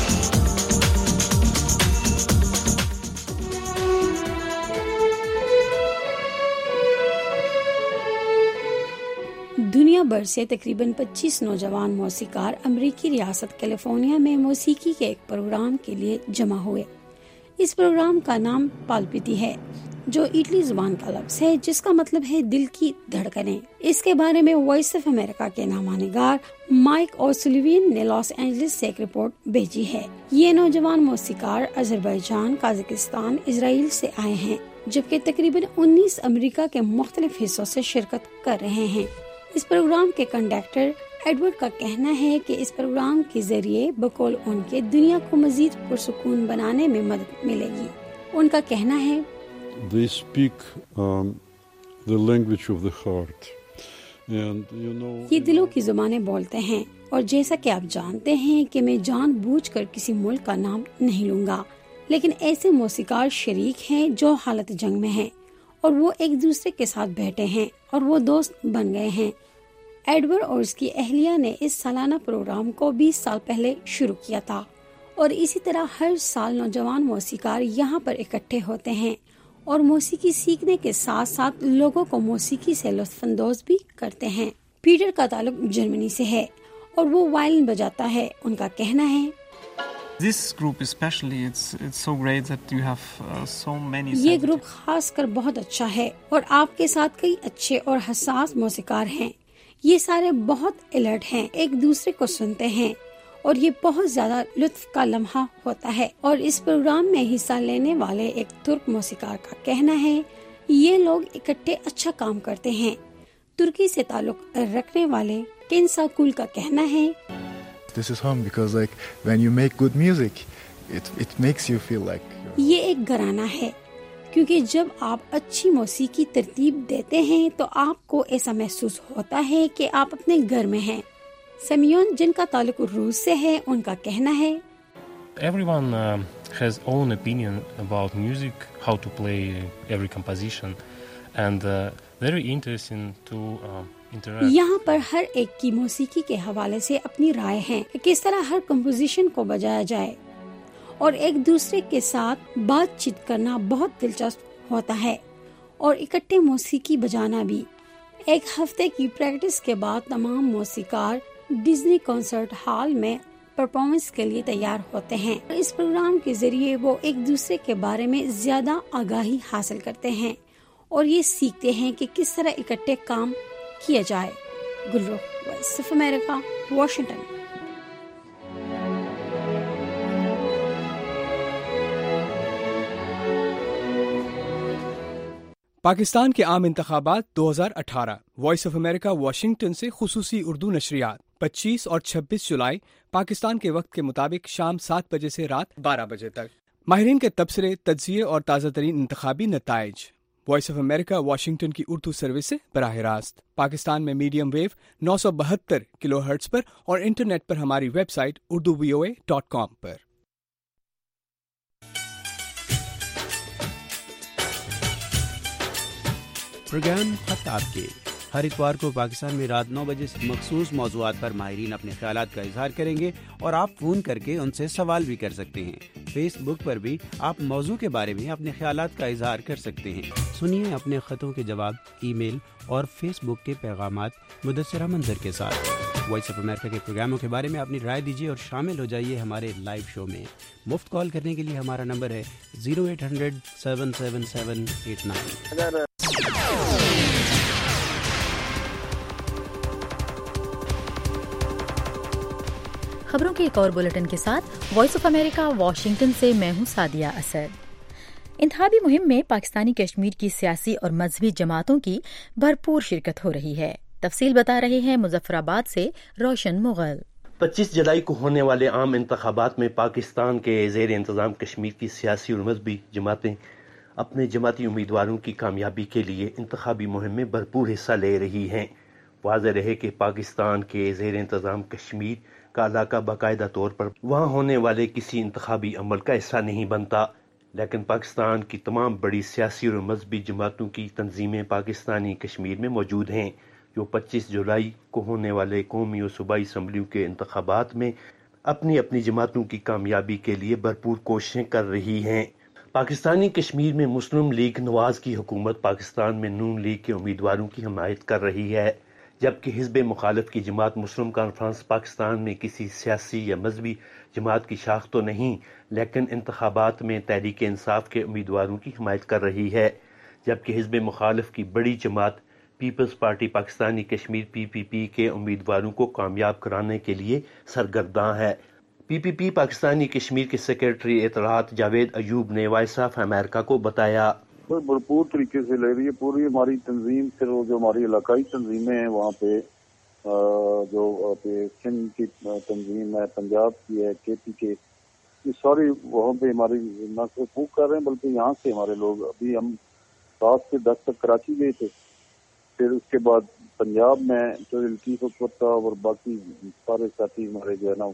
دنیا بھر سے تقریباً پچیس نوجوان موسیقار امریکی ریاست کیلیفورنیا میں موسیقی کے ایک پروگرام کے لیے جمع ہوئے. اس پروگرام کا نام پالپیتی ہے, جو اٹلی زبان کا لفظ ہے جس کا مطلب ہے دل کی دھڑکنیں. اس کے بارے میں وائس آف امریکہ کے نامہ نگار مائک اوسلیوین نے لاس اینجلس سے ایک رپورٹ بھیجی ہے. یہ نوجوان موسیقار آذربائیجان, قازقستان, اسرائیل سے آئے ہیں, جبکہ تقریباً انیس امریکہ کے مختلف حصوں سے شرکت کر رہے ہیں. اس پروگرام کے کنڈکٹر ایڈورڈ کا کہنا ہے کہ اس پروگرام کے ذریعے بقول ان کے دنیا کو مزید پرسکون بنانے میں مدد ملے گی. ان کا کہنا ہے, They speak um, the language of the heart. And, you know, یہ دلوں کی زبانیں بولتے ہیں, اور جیسا کہ آپ جانتے ہیں کہ میں جان بوجھ کر کسی ملک کا نام نہیں لوں گا, لیکن ایسے موسیقار شریک ہیں جو حالت جنگ میں ہیں, اور وہ ایک دوسرے کے ساتھ بیٹھے ہیں اور وہ دوست بن گئے ہیں. ایڈورڈ اور اس کی اہلیہ نے اس سالانہ پروگرام کو بیس سال پہلے شروع کیا تھا, اور اسی طرح ہر سال نوجوان موسیقار یہاں پر اکٹھے ہوتے ہیں اور موسیقی سیکھنے کے ساتھ ساتھ لوگوں کو موسیقی سے لطف اندوز بھی کرتے ہیں. پیٹر کا تعلق جرمنی سے ہے اور وہ وائلن بجاتا ہے. ان کا کہنا ہے, This group especially, it's it's so great that you have uh, so many. یہ گروپ خاص کر بہت اچھا ہے اور آپ کے ساتھ کئی اچھے اور حساس موسیقار ہیں. یہ سارے بہت الرٹ ہیں, ایک دوسرے کو سنتے ہیں, اور یہ بہت زیادہ لطف کا لمحہ ہوتا ہے. اور اس پروگرام میں حصہ لینے والے ایک ترک موسیقار کا کہنا ہے, یہ لوگ اکٹھے اچھا کام کرتے ہیں. ترکی سے تعلق رکھنے والے کنسا کول کا کہنا ہے, This is home because like when you make good music, it it makes you feel like. یہ ایک گھرانہ ہے, کیونکہ جب آپ اچھی موسیقی ترتیب دیتے ہیں تو آپ کو ایسا محسوس ہوتا ہے کہ آپ اپنے گھر میں ہیں. سمیون, جن کا تعلق روس سے ہے, ان کا کہنا ہے, Everyone uh, has own opinion about music, how to play every composition, and uh, very interesting to uh, interact. یہاں پر ہر ایک کی موسیقی کے حوالے سے اپنی رائے ہیں کہ کس طرح ہر کمپوزیشن کو بجایا جائے, اور ایک دوسرے کے ساتھ بات چیت کرنا بہت دلچسپ ہوتا ہے, اور اکٹھے موسیقی بجانا بھی. ایک ہفتے کی پریکٹس کے بعد تمام موسیقار ڈزنی کنسرٹ ہال میں پرفارمنس کے لیے تیار ہوتے ہیں. اس پروگرام کے ذریعے وہ ایک دوسرے کے بارے میں زیادہ آگاہی حاصل کرتے ہیں اور یہ سیکھتے ہیں کہ کس طرح اکٹھے کام کیا جائے. Gulrukh, Voice of America, Washington. Pakistan کے عام انتخابات دو ہزار اٹھارہ. وائس آف امریکہ واشنگٹن سے خصوصی اردو نشریات پچیس اور چھبیس جولائی پاکستان کے وقت کے مطابق شام سات بجے سے رات بارہ بجے تک. ماہرین کے تبصرے, تجزیے اور تازہ ترین انتخابی نتائج. وائس آف امریکہ واشنگٹن کی اردو سروس سے براہ راست. پاکستان میں میڈیم ویو نو سو بہتر کلو ہرٹز پر اور انٹرنیٹ پر ہماری website Urdu V O A dot com پر. پروگرام خط آپ کے ہر اتوار کو پاکستان میں رات نو بجے سے مخصوص موضوعات پر ماہرین اپنے خیالات کا اظہار کریں گے اور آپ فون کر کے ان سے سوال بھی کر سکتے ہیں۔ فیس بک پر بھی آپ موضوع کے بارے میں اپنے خیالات کا اظہار کر سکتے ہیں۔ سنیے اپنے خطوں کے جواب ای میل اور فیس بک کے پیغامات مدثرہ منظر کے ساتھ۔ وائس آف امریکہ کے پروگراموں کے بارے میں اپنی رائے دیجیے اور شامل ہو جائیے ہمارے لائیو شو میں۔ مفت کال کرنے کے لیے ہمارا نمبر ہے zero eight hundred seven seven seven eight nine. خبروں کے ایک اور بلیٹن کے ساتھ وائس آف امریکہ واشنگٹن سے میں ہوں سعدیہ اسد۔ انتخابی مہم میں پاکستانی کشمیر کی سیاسی اور مذہبی جماعتوں کی بھرپور شرکت ہو رہی ہے۔ تفصیل بتا رہے ہیں مظفر آباد سے روشن مغل۔ پچیس جولائی کو ہونے والے عام انتخابات میں پاکستان کے زیر انتظام کشمیر کی سیاسی اور مذہبی جماعتیں اپنے جماعتی امیدواروں کی کامیابی کے لیے انتخابی مہم میں بھرپور حصہ لے رہی ہیں۔ واضح رہے کہ پاکستان کے زیر انتظام کشمیر کا علاقہ باقاعدہ طور پر وہاں ہونے والے کسی انتخابی عمل کا حصہ نہیں بنتا، لیکن پاکستان کی تمام بڑی سیاسی اور مذہبی جماعتوں کی تنظیمیں پاکستانی کشمیر میں موجود ہیں، جو پچیس جولائی کو ہونے والے قومی اور صوبائی اسمبلیوں کے انتخابات میں اپنی اپنی جماعتوں کی کامیابی کے لیے بھرپور کوششیں کر رہی ہیں۔ پاکستانی کشمیر میں مسلم لیگ نواز کی حکومت پاکستان میں نون لیگ کے امیدواروں کی حمایت کر رہی ہے، جبکہ حزب مخالف کی جماعت مسلم کانفرنس پاکستان میں کسی سیاسی یا مذہبی جماعت کی شاخ تو نہیں، لیکن انتخابات میں تحریک انصاف کے امیدواروں کی حمایت کر رہی ہے، جبکہ حزب مخالف کی بڑی جماعت پیپلز پارٹی پاکستانی کشمیر پی پی پی کے امیدواروں کو کامیاب کرانے کے لیے سرگرداں ہے۔ پی پی پی پاکستانی کشمیر کے سیکرٹری اطلاعات جاوید ایوب نے وائس آف امریکہ کو بتایا، بھرپور طریقے سے لے رہی ہے پوری ہماری تنظیم، پھر جو ہماری علاقائی تنظیمیں ہیں وہاں پہ جو سندھ کی تنظیم ہے، پنجاب کی ہے، کے پی کے، یہ ساری وہاں پہ ہماری نہ صرف پھوک کر رہے ہیں بلکہ یہاں سے ہمارے لوگ، ابھی ہم سات سے دس تک کراچی گئے تھے، پھر اس کے بعد پنجاب میں جو لطیف اکبر صاحب اور باقی سارے ساتھی ہمارے جو ہے نا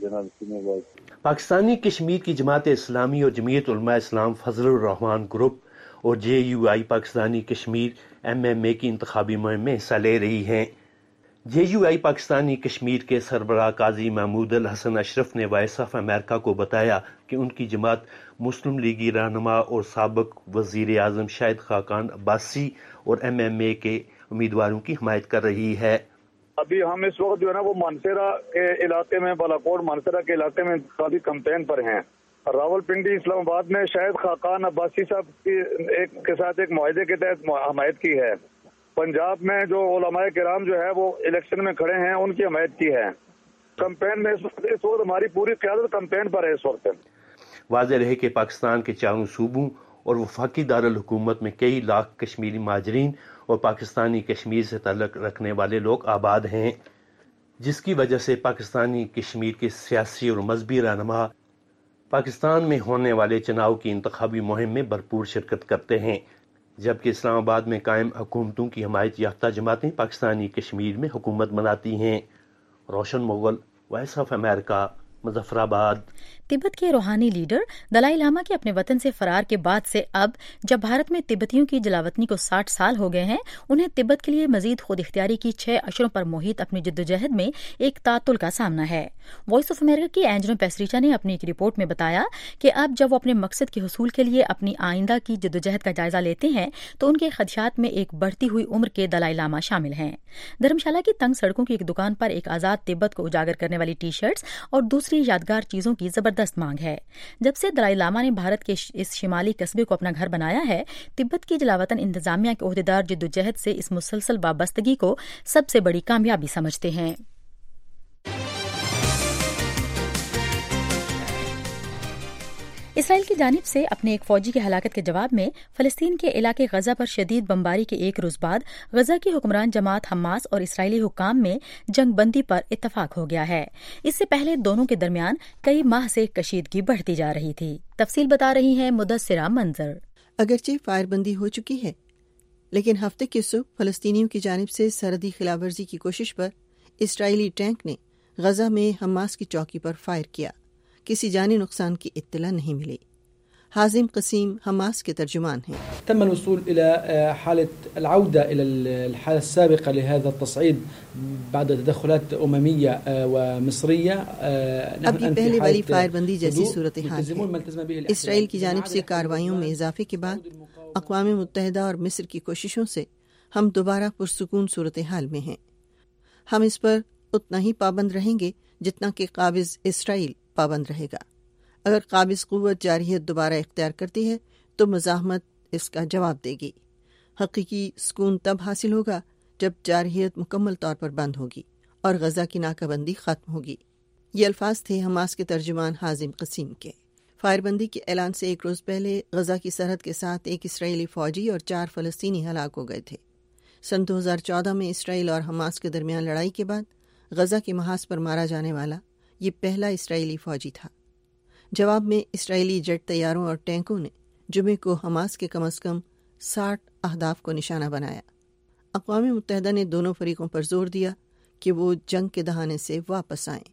جناب پاکستانی کشمیر کی جماعت اسلامی اور جمعیت علماء اسلام فضل الرحمان گروپ اور جے یو آئی پاکستانی کشمیر ایم ایم اے کی انتخابی مہم میں حصہ لے رہی ہیں۔ جے یو آئی پاکستانی کشمیر کے سربراہ قاضی محمود الحسن اشرف نے وائس آف امریکہ کو بتایا کہ ان کی جماعت مسلم لیگی رہنما اور سابق وزیر اعظم شاہد خاقان عباسی اور ایم ایم اے کے امیدواروں کی حمایت کر رہی ہے۔ ابھی ہم اس وقت جو ہے نا وہ مانسیرا کے علاقے میں، بالاکوٹ مانسیرا کے علاقے میں انتخابی کمپین پر ہیں۔ راول پنڈی اسلام آباد میں شاہد خاقان عباسی صاحب کی ایک کے ساتھ ایک معاہدے کے تحت حمایت کی ہے۔ پنجاب میں جو علماء کرام جو ہے وہ الیکشن میں کھڑے ہیں ان کی حمایت کی ہے۔ کمپین میں اس وقت اس وقت ہماری پوری قیادت کمپین پر ہے اس وقت۔ واضح رہے کہ پاکستان کے چاروں صوبوں اور وفاقی دارالحکومت میں کئی لاکھ کشمیری مہاجرین اور پاکستانی کشمیر سے تعلق رکھنے والے لوگ آباد ہیں، جس کی وجہ سے پاکستانی کشمیر کے سیاسی اور مذہبی رہنما پاکستان میں ہونے والے چناؤ کی انتخابی مہم میں بھرپور شرکت کرتے ہیں، جبکہ اسلام آباد میں قائم حکومتوں کی حمایت یافتہ جماعتیں پاکستانی کشمیر میں حکومت بناتی ہیں۔ Roshan Mughal, Voice of America, Muzaffarabad. تبت کے روحانی لیڈر دلائی لاما کے اپنے وطن سے فرار کے بعد سے اب جب بھارت میں تبتیوں کی جلاوطنی کو ساٹھ سال ہو گئے ہیں، انہیں تبت کے لیے مزید خود اختیاری کی چھ اشروں پر محیط اپنی جدوجہد میں ایک تعطل کا سامنا ہے۔ وائس آف امریکہ کی اینجلو پیسریچا نے اپنی ایک رپورٹ میں بتایا کہ اب جب وہ اپنے مقصد کے حصول کے لیے اپنی آئندہ کی جدوجہد کا جائزہ لیتے ہیں تو ان کے خدشات میں ایک بڑھتی ہوئی عمر کے دلائی لاما شامل ہیں۔ دھرمشالہ کی تنگ سڑکوں کی ایک دکان پر ایک آزاد تبت کو اجاگر کرنے والی ٹی شرٹس اور دوسری یادگار چیزوں کی زبردست مانگ ہے۔ جب سے دلائی لاما نے بھارت کے اس شمالی قصبے کو اپنا گھر بنایا ہے، تبت کی جلاوطن انتظامیہ کے عہدیدار جدوجہد سے اس مسلسل وابستگی کو سب سے بڑی کامیابی سمجھتے ہیں۔ اسرائیل کی جانب سے اپنے ایک فوجی کی ہلاکت کے جواب میں فلسطین کے علاقے غزہ پر شدید بمباری کے ایک روز بعد غزہ کی حکمران جماعت حماس اور اسرائیلی حکام میں جنگ بندی پر اتفاق ہو گیا ہے۔ اس سے پہلے دونوں کے درمیان کئی ماہ سے کشیدگی بڑھتی جا رہی تھی۔ تفصیل بتا رہی ہیں مدثرہ منظر۔ اگرچہ فائر بندی ہو چکی ہے، لیکن ہفتے کی صبح فلسطینیوں کی جانب سے سرحدی خلاف ورزی کی کوشش پر اسرائیلی ٹینک نے غزہ میں حماس کی چوکی پر فائر کیا۔ کسی جانی نقصان کی اطلاع نہیں ملی۔ حازم قسیم حماس کے ترجمان ہیں۔ تم الوصول إلى حالة العودة إلى الحالة السابقة لهذا التصعيد بعد تدخلات أممية ومصرية۔ اب یہ پہلے والی فائر بندی جیسی صورتحال ہے۔ اسرائیل کی جانب سے کارروائیوں میں اضافے کے بعد اقوام متحدہ اور مصر کی کوششوں سے ہم دوبارہ پرسکون صورتحال میں ہیں۔ ہم اس پر اتنا ہی پابند رہیں گے جتنا کہ قابض اسرائیل پابند رہے گا۔ اگر قابض قوت جارحیت دوبارہ اختیار کرتی ہے تو مزاحمت اس کا جواب دے گی۔ حقیقی سکون تب حاصل ہوگا جب جارحیت مکمل طور پر بند ہوگی اور غزہ کی ناکہ بندی ختم ہوگی۔ یہ الفاظ تھے حماس کے ترجمان حازم قسیم کے۔ فائر بندی کے اعلان سے ایک روز پہلے غزہ کی سرحد کے ساتھ ایک اسرائیلی فوجی اور چار فلسطینی ہلاک ہو گئے تھے۔ سن دو ہزار چودہ میں اسرائیل اور حماس کے درمیان لڑائی کے بعد غزہ کے محاذ پر مارا جانے والا یہ پہلا اسرائیلی فوجی تھا۔ جواب میں اسرائیلی جیٹ طیاروں اور ٹینکوں نے جمعے کو حماس کے کم از کم ساٹھ اہداف کو نشانہ بنایا۔ اقوام متحدہ نے دونوں فریقوں پر زور دیا کہ وہ جنگ کے دہانے سے واپس آئیں۔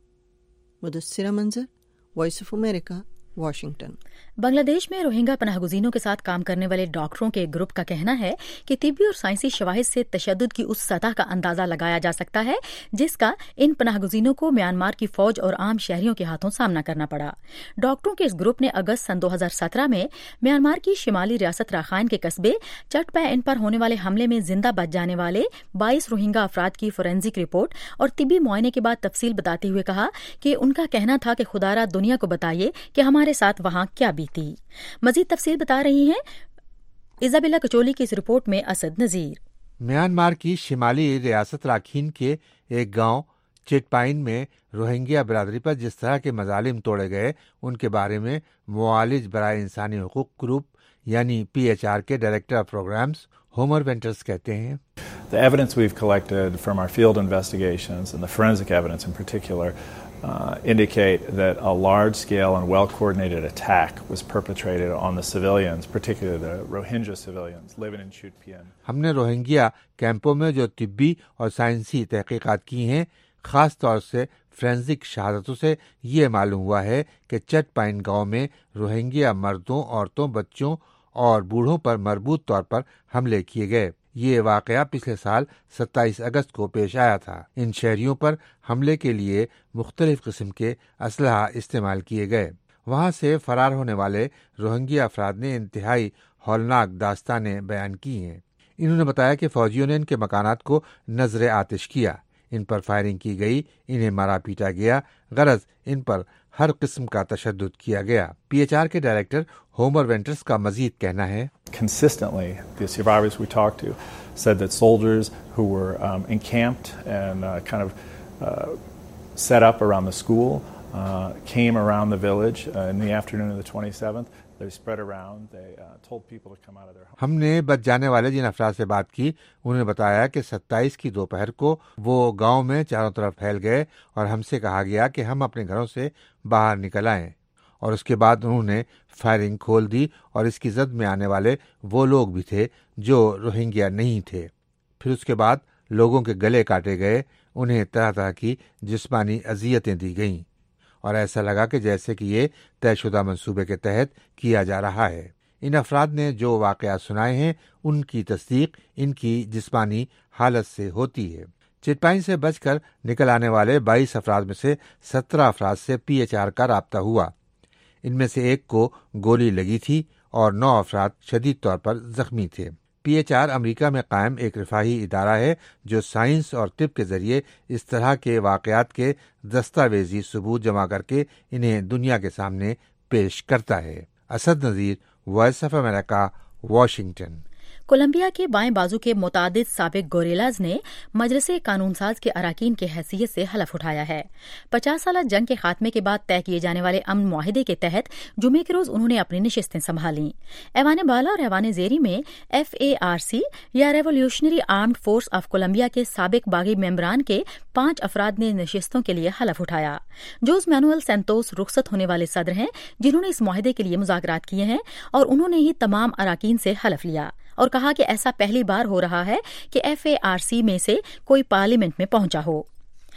Mudassira Manzar, Voice of America, Washington. Bangladesh میں روہنگا پناہ گزینوں کے ساتھ کام کرنے والے ڈاکٹروں کے گروپ کا کہنا ہے کہ طبی اور سائنسی شواہد سے تشدد کی اس سطح کا اندازہ لگایا جا سکتا ہے جس کا ان پناہ گزینوں کو میانمار کی فوج اور عام شہریوں کے ہاتھوں سامنا کرنا پڑا۔ ڈاکٹروں کے اس گروپ نے اگست سن دو ہزار سترہ میں میانمار کی شمالی ریاست راخائن کے قصبے چٹ پین پر ہونے والے حملے میں زندہ بچ جانے والے بائیس روہنگا افراد کی فورینزک رپورٹ اور طبی معائنے کے بعد تفصیل بتاتے ہوئے کہا کہ ان کا کہنا تھا کہ خدارا دنیا کو بتائیے کہ ہمارے ساتھ وہاں کیا بیتی۔ مزید تفصیل بتا رہی ہیں ایزابیلا کچولی کی اس رپورٹ میں اسد نذیر۔ میانمار کی شمالی ریاست راکھین کے ایک گاؤں چٹ پائن میں روہنگیا برادری پر جس طرح کے مظالم توڑے گئے ان کے بارے میں معالج برائے انسانی حقوق گروپ یعنی پی ایچ آر کے director of programmes Homer Venters کہتے ہیں The evidence we've collected from our field investigations and the forensic evidence in particular uh, indicate that a large-scale and well-coordinated attack was perpetrated on the civilians, particularly the Rohingya civilians living in Chutpien. ہم نے Rohingya کیمپوں میں جو طبی اور سائنسی تحقیقات کی ہیں، خاص طور سے فرینزک شہادتوں سے یہ معلوم ہوا ہے کہ چٹ پائن گاؤں میں روہنگیا مردوں، عورتوں، بچوں اور بوڑھوں پر مربوط طور پر حملے کیے گئے۔ یہ واقعہ پچھلے سال ستائیس اگست کو پیش آیا تھا۔ ان شہریوں پر حملے کے لیے مختلف قسم کے اسلحہ استعمال کیے گئے۔ وہاں سے فرار ہونے والے روہنگیا افراد نے انتہائی ہولناک داستانیں بیان کی ہیں۔ انہوں نے بتایا کہ فوجیوں نے ان کے مکانات کو نظر آتش کیا، ان پر فائرنگ کی گئی، انہیں مارا پیٹا گیا، غرض ان پر ہر قسم کا تشدد کیا گیا۔ پی ایچ آر کے ڈائریکٹر ہومر وینٹرز کا مزید کہنا ہے Consistently, the survivors we talked to said that soldiers who were um, encamped and uh, kind of uh, set up around the school uh, came around the village uh, in the afternoon of the twenty-seventh. They spread around. They uh, told people to come out of their homes. ہم نے بچ جانے والے جن افراد سے بات کی انہوں نے بتایا کہ ستائیس کی دوپہر کو وہ گاؤں میں چاروں طرف پھیل گئے اور ہم سے کہا گیا کہ ہم اپنے گھروں سے باہر نکل آئیں، اور اس کے بعد انہوں نے فائرنگ کھول دی اور اس کی زد میں آنے والے وہ لوگ بھی تھے جو روہنگیا نہیں تھے۔ پھر اس کے بعد لوگوں کے گلے کاٹے گئے، انہیں طرح طرح کی جسمانی اذیتیں دی گئیں اور ایسا لگا کہ جیسے کہ یہ طے شدہ منصوبے کے تحت کیا جا رہا ہے۔ ان افراد نے جو واقعات سنائے ہیں ان کی تصدیق ان کی جسمانی حالت سے ہوتی ہے۔ چٹپائن سے بچ کر نکل آنے والے بائیس افراد میں سے سترہ افراد سے پی ایچ آر کا رابطہ ہوا۔ ان میں سے ایک کو گولی لگی تھی اور نو افراد شدید طور پر زخمی تھے۔ پی ایچ آر امریکہ میں قائم ایک رفاہی ادارہ ہے جو سائنس اور طب کے ذریعے اس طرح کے واقعات کے دستاویزی ثبوت جمع کر کے انہیں دنیا کے سامنے پیش کرتا ہے۔ Asad Nazir, Voice of America, Washington. Colombia کے بائیں بازو کے متعدد سابق گوریلاز نے مجلس قانون ساز کے اراکین کی حیثیت سے حلف اٹھایا ہے۔ پچاس سالہ جنگ کے خاتمے کے بعد طے کیے جانے والے امن معاہدے کے تحت جمعے کے روز انہوں نے اپنی نشستیں سنبھالیں۔ ایوان بالا اور ایوان زیری میں ایف اے آر سی یا revolutionary armed force of Colombia کے سابق باغی ممبران کے پانچ افراد نے نشستوں کے لیے حلف اٹھایا۔ جوز مینوئل سینٹوس رخصت ہونے والے صدر ہیں جنہوں نے اس معاہدے کے لیے مذاکرات کیے ہیں اور انہوں نے ہی تمام اراکین سے حلف لیا اور کہا کہ ایسا پہلی بار ہو رہا ہے کہ ایف اے آر سی میں سے کوئی پارلیمنٹ میں پہنچا ہو۔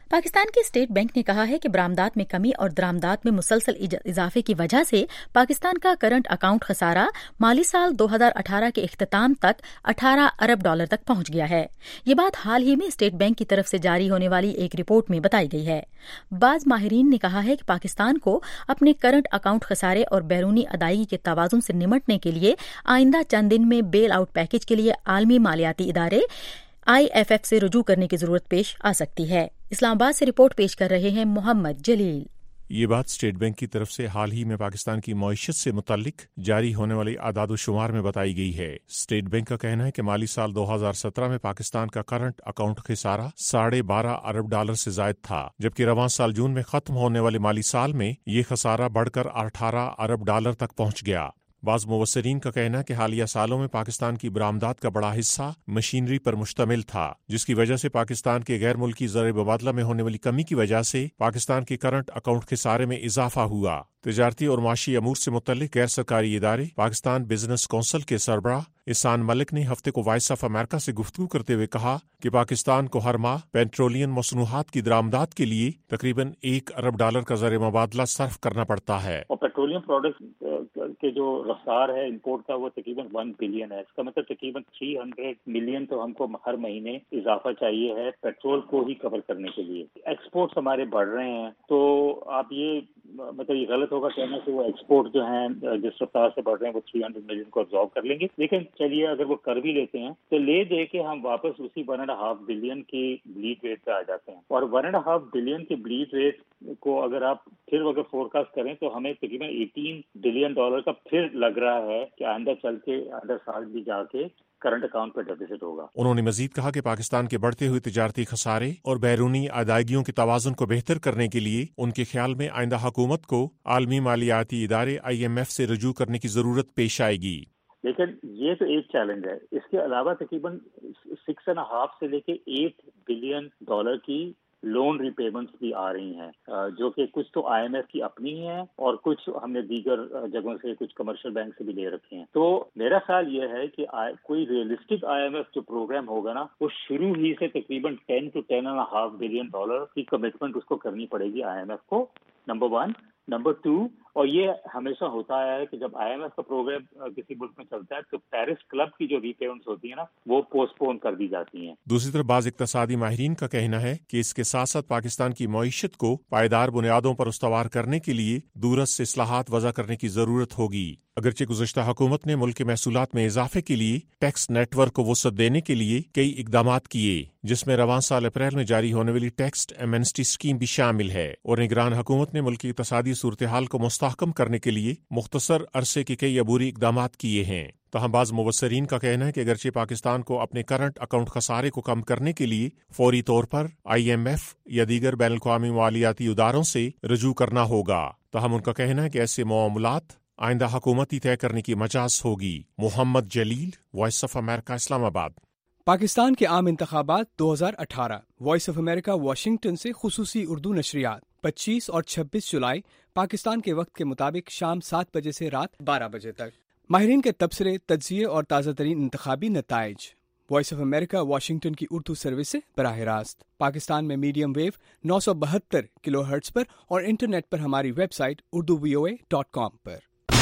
پاکستان کے اسٹیٹ بینک نے کہا ہے کہ برآمدات میں کمی اور درآمدات میں مسلسل اضافے کی وجہ سے پاکستان کا کرنٹ اکاؤنٹ خسارہ مالی سال دو ہزار اٹھارہ کے اختتام تک اٹھارہ ارب ڈالر تک پہنچ گیا ہے۔ یہ بات حال ہی میں اسٹیٹ بینک کی طرف سے جاری ہونے والی ایک رپورٹ میں بتائی گئی ہے۔ بعض ماہرین نے کہا ہے کہ پاکستان کو اپنے کرنٹ اکاؤنٹ خسارے اور بیرونی ادائیگی کے توازن سے نمٹنے کے لیے آئندہ چند دن میں بیل آؤٹ پیکج کے لیے عالمی مالیاتی ادارے آئی ایف ایف سے رجوع کرنے کی ضرورت پیش آ سکتی ہے۔ اسلام آباد سے رپورٹ پیش کر رہے ہیں محمد جلیل۔ یہ بات اسٹیٹ بینک کی طرف سے حال ہی میں پاکستان کی معیشت سے متعلق جاری ہونے والی اعداد و شمار میں بتائی گئی ہے۔ اسٹیٹ بینک کا کہنا ہے کہ مالی سال دو ہزار سترہ میں پاکستان کا کرنٹ اکاؤنٹ خسارہ ساڑھے بارہ ارب ڈالر سے زائد تھا، جبکہ رواں سال جون میں ختم ہونے والے مالی سال میں یہ خسارہ بڑھ کر اٹھارہ ارب ڈالر تک پہنچ گیا۔ بعض مبصرین کا کہنا ہے کہ حالیہ سالوں میں پاکستان کی برآمدات کا بڑا حصہ مشینری پر مشتمل تھا، جس کی وجہ سے پاکستان کے غیر ملکی زر مبادلہ میں ہونے والی کمی کی وجہ سے پاکستان کے کرنٹ اکاؤنٹ خسارے میں اضافہ ہوا۔ تجارتی اور معاشی امور سے متعلق غیر سرکاری ادارے پاکستان بزنس کونسل کے سربراہ احسان ملک نے ہفتے کو وائس آف امریکہ سے گفتگو کرتے ہوئے کہا کہ پاکستان کو ہر ماہ پیٹرولیم مصنوعات کی درآمدات کے لیے تقریباً ایک ارب ڈالر کا زر مبادلہ صرف کرنا پڑتا ہے۔ اور پیٹرولیم پروڈکٹ کے جو رفتار ہے امپورٹ کا وہ تقریباً ون بلین ہے، اس کا مطلب تقریباً تھری ہنڈریڈ ملین تو ہم کو ہر مہینے اضافہ چاہیے ہے پیٹرول کو ہی کور کرنے کے لیے۔ ایکسپورٹس ہمارے بڑھ رہے ہیں، تو آپ یہ مطلب یہ غلط ہوگا کہنا کہ وہ ایکسپورٹ جو ہیں جس رفتار سے بڑھ رہے ہیں وہ تھری ہنڈریڈ ملین کو ابزارو کر لیں گے، لیکن چلیے اگر وہ کر بھی لیتے ہیں تو لے دے کے ہم واپس اسی ون اینڈ ہاف بلین کی بلیڈ ریٹ پہ آ جاتے ہیں، اور ون اینڈ ہاف بلین کی بلیڈ ریٹ کو اگر آپ پھر اگر فور کاسٹ کریں تو ہمیں تقریباً ایٹین بلین ڈالر کا پھر لگ رہا ہے کہ آئندہ چل کے آئندہ سال بھی جا کے کرنٹ اکاؤنٹ پہ ڈیفیسٹ ہوگا۔ انہوں نے مزید کہا کہ پاکستان کے بڑھتے ہوئے تجارتی خسارے اور بیرونی ادائیگیوں کے توازن کو بہتر کرنے کے لیے ان کے خیال میں آئندہ حکومت کو عالمی مالیاتی ادارے آئی ایم ایف سے رجوع کرنے کی ضرورت پیش آئے گی۔ لیکن یہ تو ایک چیلنج ہے، اس کے علاوہ تقریباً سکس اینڈ ہاف سے لے کے ایٹ بلین ڈالر کی لون ری پیمنٹس بھی آ رہی ہیں، جو کہ کچھ تو آئی ایم ایف کی اپنی ہیں اور کچھ ہم نے دیگر جگہوں سے کچھ کمرشل بینک سے بھی لے رکھے ہیں۔ تو میرا خیال یہ ہے کہ کوئی ریئلسٹک آئی ایم ایف جو پروگرام ہوگا نا وہ شروع ہی سے تقریباً ten to ten and half billion dollar کی کمٹمنٹ اس کو کرنی پڑے گی آئی ایم ایف کو، نمبر ون۔ نمبر ٹو، اور یہ ہمیشہ ہوتا ہے کہ جب آئی ایم ایف کا پروگرام کسی ملک میں چلتا ہے تو پیرس کلب کی جو ری پیمنٹس ہوتی ہیں نا وہ پوسٹ پون کر دی جاتی ہیں۔ دوسری طرف بعض اقتصادی ماہرین کا کہنا ہے کہ اس کے ساتھ ساتھ پاکستان کی معیشت کو پائیدار بنیادوں پر استوار کرنے کے لیے دورست اصلاحات وضع کرنے کی ضرورت ہوگی۔ اگرچہ گزشتہ حکومت نے ملک کے محصولات میں اضافے کے لیے ٹیکس نیٹ ورک کو وسعت دینے کے لیے کئی اقدامات کیے، جس میں رواں سال اپریل میں جاری ہونے والی ٹیکس ایمنسٹی اسکیم بھی شامل ہے، اور نگران حکومت نے ملک کی اقتصادی صورتحال کو مستحکم کرنے کے لیے مختصر عرصے کے کئی عبوری اقدامات کیے ہیں۔ تاہم بعض مبصرین کا کہنا ہے کہ اگرچہ پاکستان کو اپنے کرنٹ اکاؤنٹ خسارے کو کم کرنے کے لیے فوری طور پر آئی ایم ایف یا دیگر بین الاقوامی مالیاتی اداروں سے رجوع کرنا ہوگا، تاہم ان کا کہنا ہے کہ ایسے معاملات آئندہ حکومتی طے کرنے کی مجاز ہوگی۔ محمد جلیل، وائس آف امریکہ، اسلام آباد۔ پاکستان کے عام انتخابات دو ہزار اٹھارہ، وائس آف امریکہ واشنگٹن سے خصوصی اردو نشریات پچیس اور چھبیس جولائی پاکستان کے وقت کے مطابق شام سات بجے سے رات بارہ بجے تک۔ ماہرین کے تبصرے، تجزیے اور تازہ ترین انتخابی نتائج وائس آف امریکہ واشنگٹن کی اردو سروس سے براہ راست پاکستان میں میڈیم ویو نو سو بہتر کلو ہرٹز پر اور انٹرنیٹ پر ہماری website Urdu V O A dot com پر۔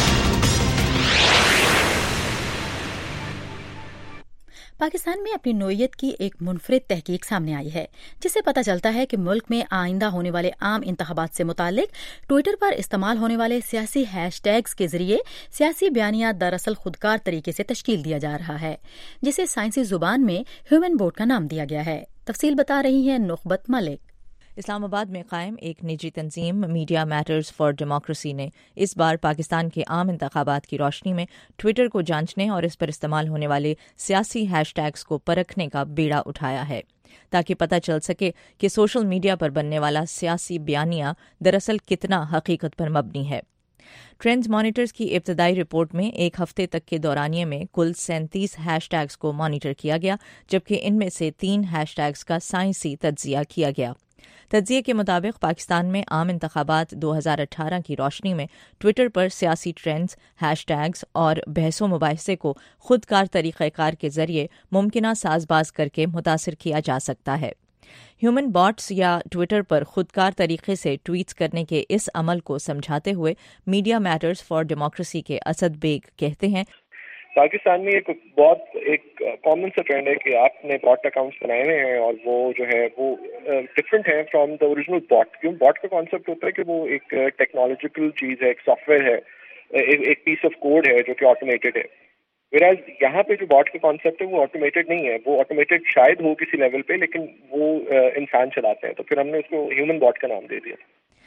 پاکستان میں اپنی نوعیت کی ایک منفرد تحقیق سامنے آئی ہے، جس سے پتہ چلتا ہے کہ ملک میں آئندہ ہونے والے عام انتخابات سے متعلق ٹوئٹر پر استعمال ہونے والے سیاسی ہیش ٹیگز کے ذریعے سیاسی بیانیات دراصل خودکار طریقے سے تشکیل دیا جا رہا ہے، جسے سائنسی زبان میں ہیومن ووٹ کا نام دیا گیا ہے۔ تفصیل بتا رہی ہیں نخبت ملک۔ اسلام آباد میں قائم ایک نجی تنظیم میڈیا میٹرز فار ڈیموکریسی نے اس بار پاکستان کے عام انتخابات کی روشنی میں ٹوئٹر کو جانچنے اور اس پر استعمال ہونے والے سیاسی ہیش ٹیگز کو پرکھنے کا بیڑا اٹھایا ہے، تاکہ پتہ چل سکے کہ سوشل میڈیا پر بننے والا سیاسی بیانیہ دراصل کتنا حقیقت پر مبنی ہے۔ ٹرینڈز مانیٹرز کی ابتدائی رپورٹ میں ایک ہفتے تک کے دورانیے میں کل سینتیس ہیش ٹیگز کو مانیٹر کیا گیا، جبکہ ان میں سے تین ہیش ٹیگز کا سائنسی تجزیہ کیا گیا۔ تجزیے کے مطابق پاکستان میں عام انتخابات دو ہزار اٹھارہ کی روشنی میں ٹوئٹر پر سیاسی ٹرینڈز، ہیش ٹیگز اور بحث و مباحثے کو خود کار طریقہ کار کے ذریعے ممکنہ ساز باز کر کے متاثر کیا جا سکتا ہے۔ ह्यूमन बॉट्स या ट्विटर पर खुदकार तरीके से ट्वीट्स करने के इस अमल को समझाते हुए मीडिया मैटर्स फॉर डेमोक्रेसी के असद बेग कहते हैं, पाकिस्तान में एक बहुत एक कॉमन सा ट्रेंड है कि आपने बॉट अकाउंट्स बनाए हुए हैं और वो जो है वो डिफरेंट है फ्रॉम द ओरिजिनल बॉट। क्यों बॉट का कॉन्सेप्ट होता है कि वो एक टेक्नोलॉजिकल चीज़ है, एक सॉफ्टवेयर है, एक पीस ऑफ कोड है जो कि ऑटोमेटेड है। Whereas यहाँ पे जो बॉट का कॉन्सेप्ट है वो ऑटोमेटेड नहीं है, वो ऑटोमेटेड शायद हो किसी लेवल पे, लेकिन वो इंसान चलाते हैं, तो फिर हमने उसको ह्यूमन बॉट का नाम दे दिया।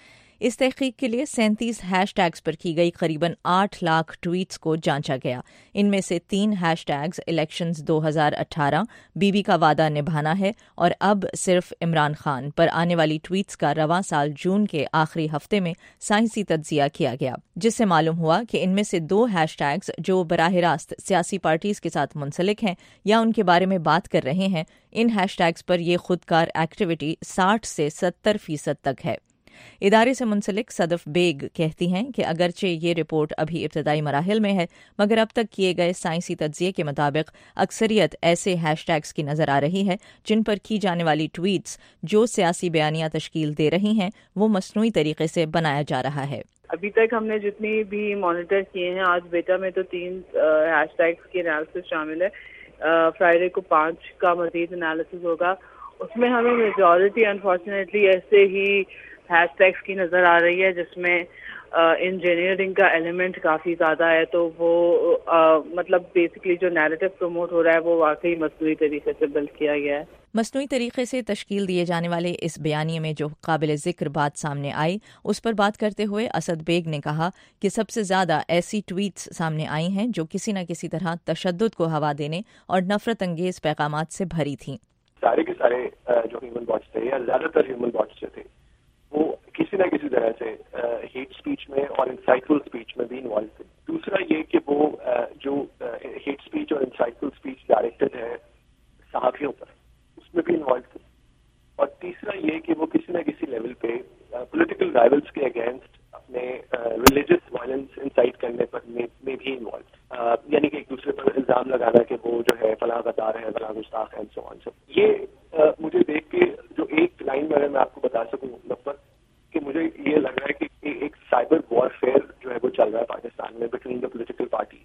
इस तहकीक के लिए सैंतीस हैश टैग्स पर की गई करीबन आठ लाख ट्वीट्स को जांचा गया। इनमें से तीन हैश टैग्स इलेक्शंस दो हज़ार अठारह, बीबी का वादा निभाना है और अब सिर्फ इमरान खान पर आने वाली ट्वीट्स का रवां साल जून के आखिरी हफ्ते में साइंसी तज्जिया किया गया, जिससे मालूम हुआ कि इनमें से दो हैश टैग्स जो बराह रास्त सियासी पार्टीज के साथ मुंसलिक हैं या उनके बारे में बात कर रहे हैं, इन हैश टैग्स पर यह खुदकार एक्टिविटी साठ से सत्तर फीसद तक है। इदारे से मुंसलिक सदफ बेग कहती हैं कि अगरचे ये रिपोर्ट अभी इब्तदाई मराहिल में है, मगर अब तक किए गए साइंसी तज्जिये के मुताबिक अक्सरियत ऐसे हैशटैग्स की नजर आ रही है जिन पर की जाने वाली ट्वीट्स जो सियासी बयानियां तश्कील दे रही हैं वो मसनूई तरीके से बनाया जा रहा है। अभी तक हमने जितनी भी मॉनिटर किए हैं, आज बेटा में तो तीन हैशटैग्स की एनालिसिस शामिल है, फ्राइडे को पांच का मजीद एनालिसिस होगा। उसमें हमें मेजॉरिटी अनफॉर्चुनेटली ऐसे ही हैशटैग्स की नजर आ रही है जिसमें इंजीनियरिंग का एलिमेंट काफी ज्यादा है, तो वो आ, मतलब बेसिकली जो नैरेटिव प्रमोट हो रहा है वो वाकई मसनूई तरीके से बिल्ड किया गया है। मसनूई तरीके से तश्कील दिए जाने वाले इस बयानिए में जो काबिल जिक्र बात सामने आई, उस पर बात करते हुए असद बेग ने कहा कि सबसे ज्यादा ऐसी ट्वीट्स सामने आई हैं जो किसी न किसी तरह तशद्दुद को हवा देने और नफरत अंगेज पैगामात से भरी थीं। सारे के सारे जो ह्यूमन बॉट्स थे या ज्यादातर ह्यूमन बॉट्स जो थे वो किसी न किसी तरह से हेट स्पीच में और इंसाइटफुल स्पीच में भी इन्वॉल्व थे। दूसरा ये कि वो जो हेट स्पीच और इंसाइटफुल स्पीच डायरेक्टेड है सहाफियों पर, उसमें भी इन्वॉल्व थे। और तीसरा ये कि वो किसी न किसी लेवल पे पॉलिटिकल राइवल्स के अगेंस्ट अपने रिलीजियस वायलेंस इंसाइट करने पर में, में भी इन्वॉल्व, यानी कि एक दूसरे पर इल्जाम लगाना कि वो जो है फलां गद्दार है, फलां गुस्ताख है, सो ऑन। ये uh, मुझे देख के जो एक लाइन में अगर मैं आपको बता सकूं नफरत, कि मुझे ये लग रहा है कि एक साइबर वॉरफेयर जो है वो चल रहा है पाकिस्तान में between the political party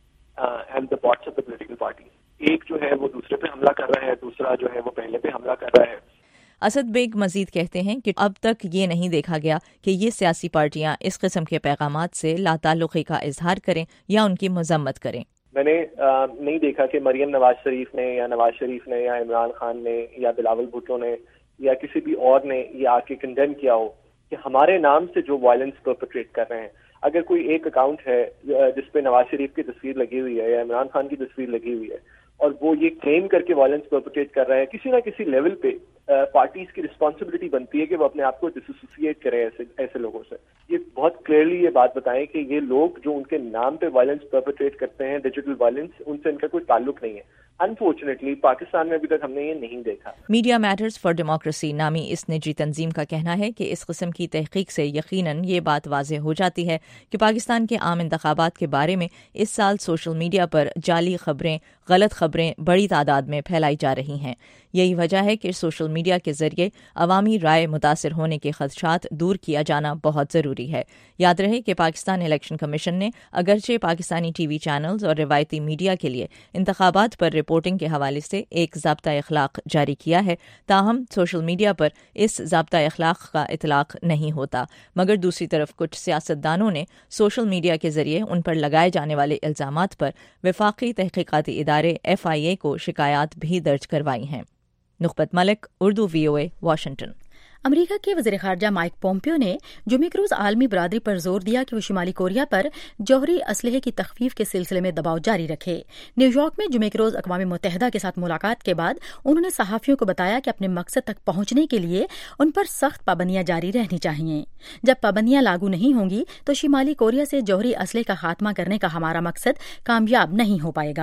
and the bots of the political party. एक जो है वो दूसरे पे हमला कर रहा है, दूसरा जो है वो पहले पे हमला कर रहा है। असद बेग मजीद कहते हैं कि अब तक ये नहीं देखा गया कि ये सियासी पार्टियां इस किस्म के पैगामात से लाताल्लुकी का इजहार करें या उनकी मजम्मत करें। मैंने आ, नहीं देखा कि मरियम नवाज शरीफ ने या नवाज शरीफ ने या इमरान खान ने या बिलावल भुट्टो ने या किसी भी और ने ये आके कंडेम किया हो कि हमारे नाम से जो वायलेंस परपेट्रेट कर रहे हैं। अगर कोई एक अकाउंट है जिसपे नवाज शरीफ की तस्वीर लगी हुई है या इमरान खान की तस्वीर लगी हुई है और वो ये क्लेम करके वायलेंस परपेट्रेट कर रहा है, किसी ना किसी लेवल पे पार्टीज की रिस्पॉन्सिबिलिटी बनती है कि वो अपने आप को डिसोसिएट करें ऐसे ऐसे लोगों से। ये बहुत क्लियरली ये बात बताएं कि ये लोग जो उनके नाम पे वायलेंस परपेट्रेट करते हैं, डिजिटल वायलेंस, उनसे इनका कोई ताल्लुक नहीं है। अनफॉर्चुनेटली पाकिस्तान में अभी तक हमने ये नहीं देखा। मीडिया मैटर्स फॉर डेमोक्रेसी नामी इस निजी तंजीम का कहना है कि इस किस्म की तहकीक से यकीनन ये बात वाज़ेह हो जाती है कि पाकिस्तान के आम इंतखाबात के बारे में इस साल सोशल मीडिया पर जाली खबरें, गलत खबरें बड़ी तादाद में फैलाई जा रही हैं। यही वजह है कि सोशल मीडिया के जरिए अवामी राय मुतासिर होने के खदशात दूर किया जाना बहुत ज़रूरी है। याद रहे कि पाकिस्तान इलेक्शन कमीशन ने अगरचे पाकिस्तानी टी वी चैनल्स और रिवायती मीडिया के लिए इंतखाबात पर रिपोर्टिंग के हवाले से एक ज़ाब्ता इखलाक जारी किया है, ताहम सोशल मीडिया पर इस ज़ाब्ता इखलाक का इतलाक नहीं होता। मगर दूसरी तरफ कुछ सियासतदानों ने सोशल मीडिया के जरिए उन पर लगाए जाने वाले इल्ज़ामात पर वफाकी तहकीकाती इदारे एफ आई ए को शिकायत भी दर्ज करवाई हैं। Nukhbat Malik, Urdu V O A, Washington. अमरीका के वज़ीर ख़ारजा माइक पोम्पियो ने जुमे के रोज़ आलमी बरादरी पर जोर दिया कि वो शुमाली कोरिया पर जौहरी असलहे की तखफीफ के सिलसिले में दबाव जारी रखे। न्यूयॉर्क में जुमे के रोज़ अक़वाम मुत्तहिदा के साथ मुलाकात के बाद उन्होंने सहाफ़ियों को बताया कि अपने मकसद तक पहुंचने के लिए उन पर सख्त पाबंदियां जारी रहनी चाहिए। जब पाबंदियां लागू नहीं होंगी तो शुमाली कोरिया से जौहरी असलहे का खात्मा करने का हमारा मकसद कामयाब नहीं हो पाएगा।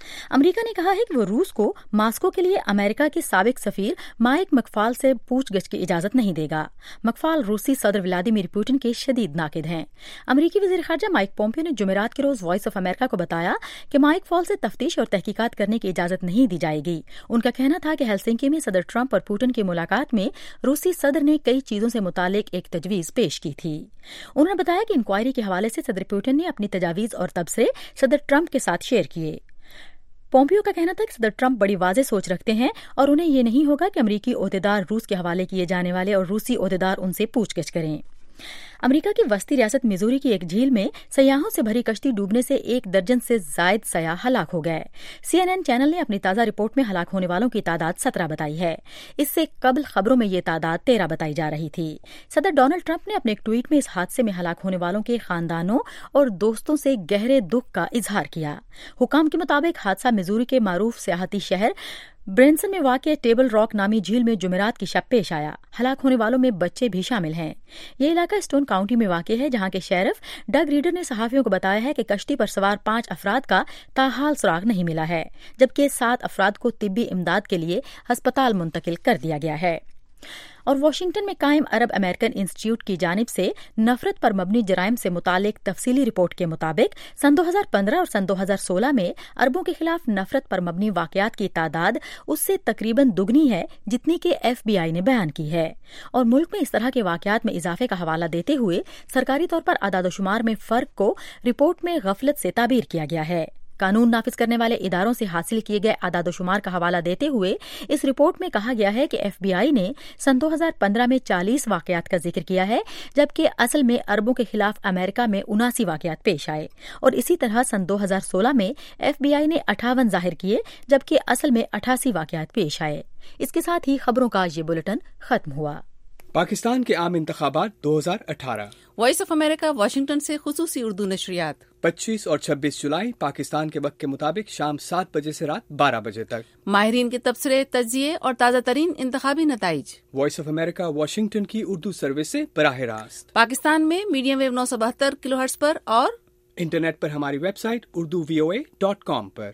امریکہ نے کہا ہے کہ وہ روس کو ماسکو کے لیے امریکہ کے سابق سفیر مائک مکفال سے پوچھ گچھ کی اجازت نہیں دے گا۔ مکفال روسی صدر ولادیمیر پوٹن کے شدید ناقد ہیں۔ امریکی وزیر خارجہ مائک پومپیو نے جمعرات کے روز وائس آف امریکہ کو بتایا کہ مائک فال سے تفتیش اور تحقیقات کرنے کی اجازت نہیں دی جائے گی۔ ان کا کہنا تھا کہ ہیلسنکی میں صدر ٹرمپ اور پوٹن کی ملاقات میں روسی صدر نے کئی چیزوں سے متعلق ایک تجویز پیش کی تھی۔ انہوں نے بتایا کہ انکوائری کے حوالے سے صدر پوٹن نے اپنی تجاویز اور تبصرے صدر ٹرمپ کے ساتھ شیئر کیے۔ پومپیو کا کہنا تھا کہ صدر ٹرمپ بڑی واضح سوچ رکھتے ہیں اور انہیں یہ نہیں ہوگا کہ امریکی عہدیدار روس کے حوالے کیے جانے والے اور روسی عہدیدار ان سے پوچھ گچھ کریں۔ امریکہ کی وسطی ریاست میزوری کی ایک جھیل میں سیاحوں سے بھری کشتی ڈوبنے سے ایک درجن سے زائد سیاح ہلاک ہو گئے۔ سی این این چینل نے اپنی تازہ رپورٹ میں ہلاک ہونے والوں کی تعداد سترہ بتائی ہے۔ اس سے قبل خبروں میں یہ تعداد تیرہ بتائی جا رہی تھی۔ صدر ڈونلڈ ٹرمپ نے اپنے ایک ٹویٹ میں اس حادثے میں ہلاک ہونے والوں کے خاندانوں اور دوستوں سے گہرے دکھ کا اظہار کیا۔ حکام کے مطابق حادثہ میزوری کے معروف سیاحتی شہر برینسن میں واقع ٹیبل راک نامی جھیل میں جمعرات کی شب پیش آیا۔ ہلاک ہونے والوں میں بچے بھی شامل ہیں۔ یہ علاقہ اسٹون کاؤنٹی میں واقع ہے، جہاں کے شیرف ڈگ ریڈر نے صحافیوں کو بتایا ہے کہ کشتی پر سوار پانچ افراد کا تاحال سراغ نہیں ملا ہے، جبکہ سات افراد کو طبی امداد کے لیے ہسپتال منتقل کر دیا گیا ہے۔ اور واشنگٹن میں قائم عرب امریکن انسٹیٹیوٹ کی جانب سے نفرت پر مبنی جرائم سے متعلق تفصیلی رپورٹ کے مطابق سن دو ہزار پندرہ اور سن دو ہزار سولہ میں عربوں کے خلاف نفرت پر مبنی واقعات کی تعداد اس سے تقریباً دگنی ہے جتنی کہ ایف بی آئی نے بیان کی ہے، اور ملک میں اس طرح کے واقعات میں اضافے کا حوالہ دیتے ہوئے سرکاری طور پر اعداد و شمار میں فرق کو رپورٹ میں غفلت سے تعبیر کیا گیا ہے۔ قانون نافذ کرنے والے اداروں سے حاصل کیے گئے اعداد و شمار کا حوالہ دیتے ہوئے اس رپورٹ میں کہا گیا ہے کہ ایف بی آئی نے سن دو ہزار پندرہ میں چالیس واقعات کا ذکر کیا ہے، جبکہ اصل میں عربوں کے خلاف امریکہ میں اناسی واقعات پیش آئے، اور اسی طرح سن دو ہزار سولہ میں ایف بی آئی نے اٹھاون ظاہر کیے، جبکہ اصل میں اٹھاسی واقعات پیش آئے۔ اس کے ساتھ ہی خبروں کا یہ بلیٹن ختم ہوا۔ پاکستان کے عام انتخابات دو ہزار اٹھارہ۔ وائس آف امریکہ واشنگٹن سے خصوصی اردو نشریات پچیس اور چھبیس جولائی پاکستان کے وقت کے مطابق شام سات بجے سے رات بارہ بجے تک۔ ماہرین کے تبصرے، تجزیے اور تازہ ترین انتخابی نتائج۔ وائس آف امریکہ واشنگٹن کی اردو سروس سے براہ راست پاکستان میں میڈیم ویو نو سو بہتر کلو ہرٹز پر اور انٹرنیٹ پر ہماری website Urdu V O A dot com پر۔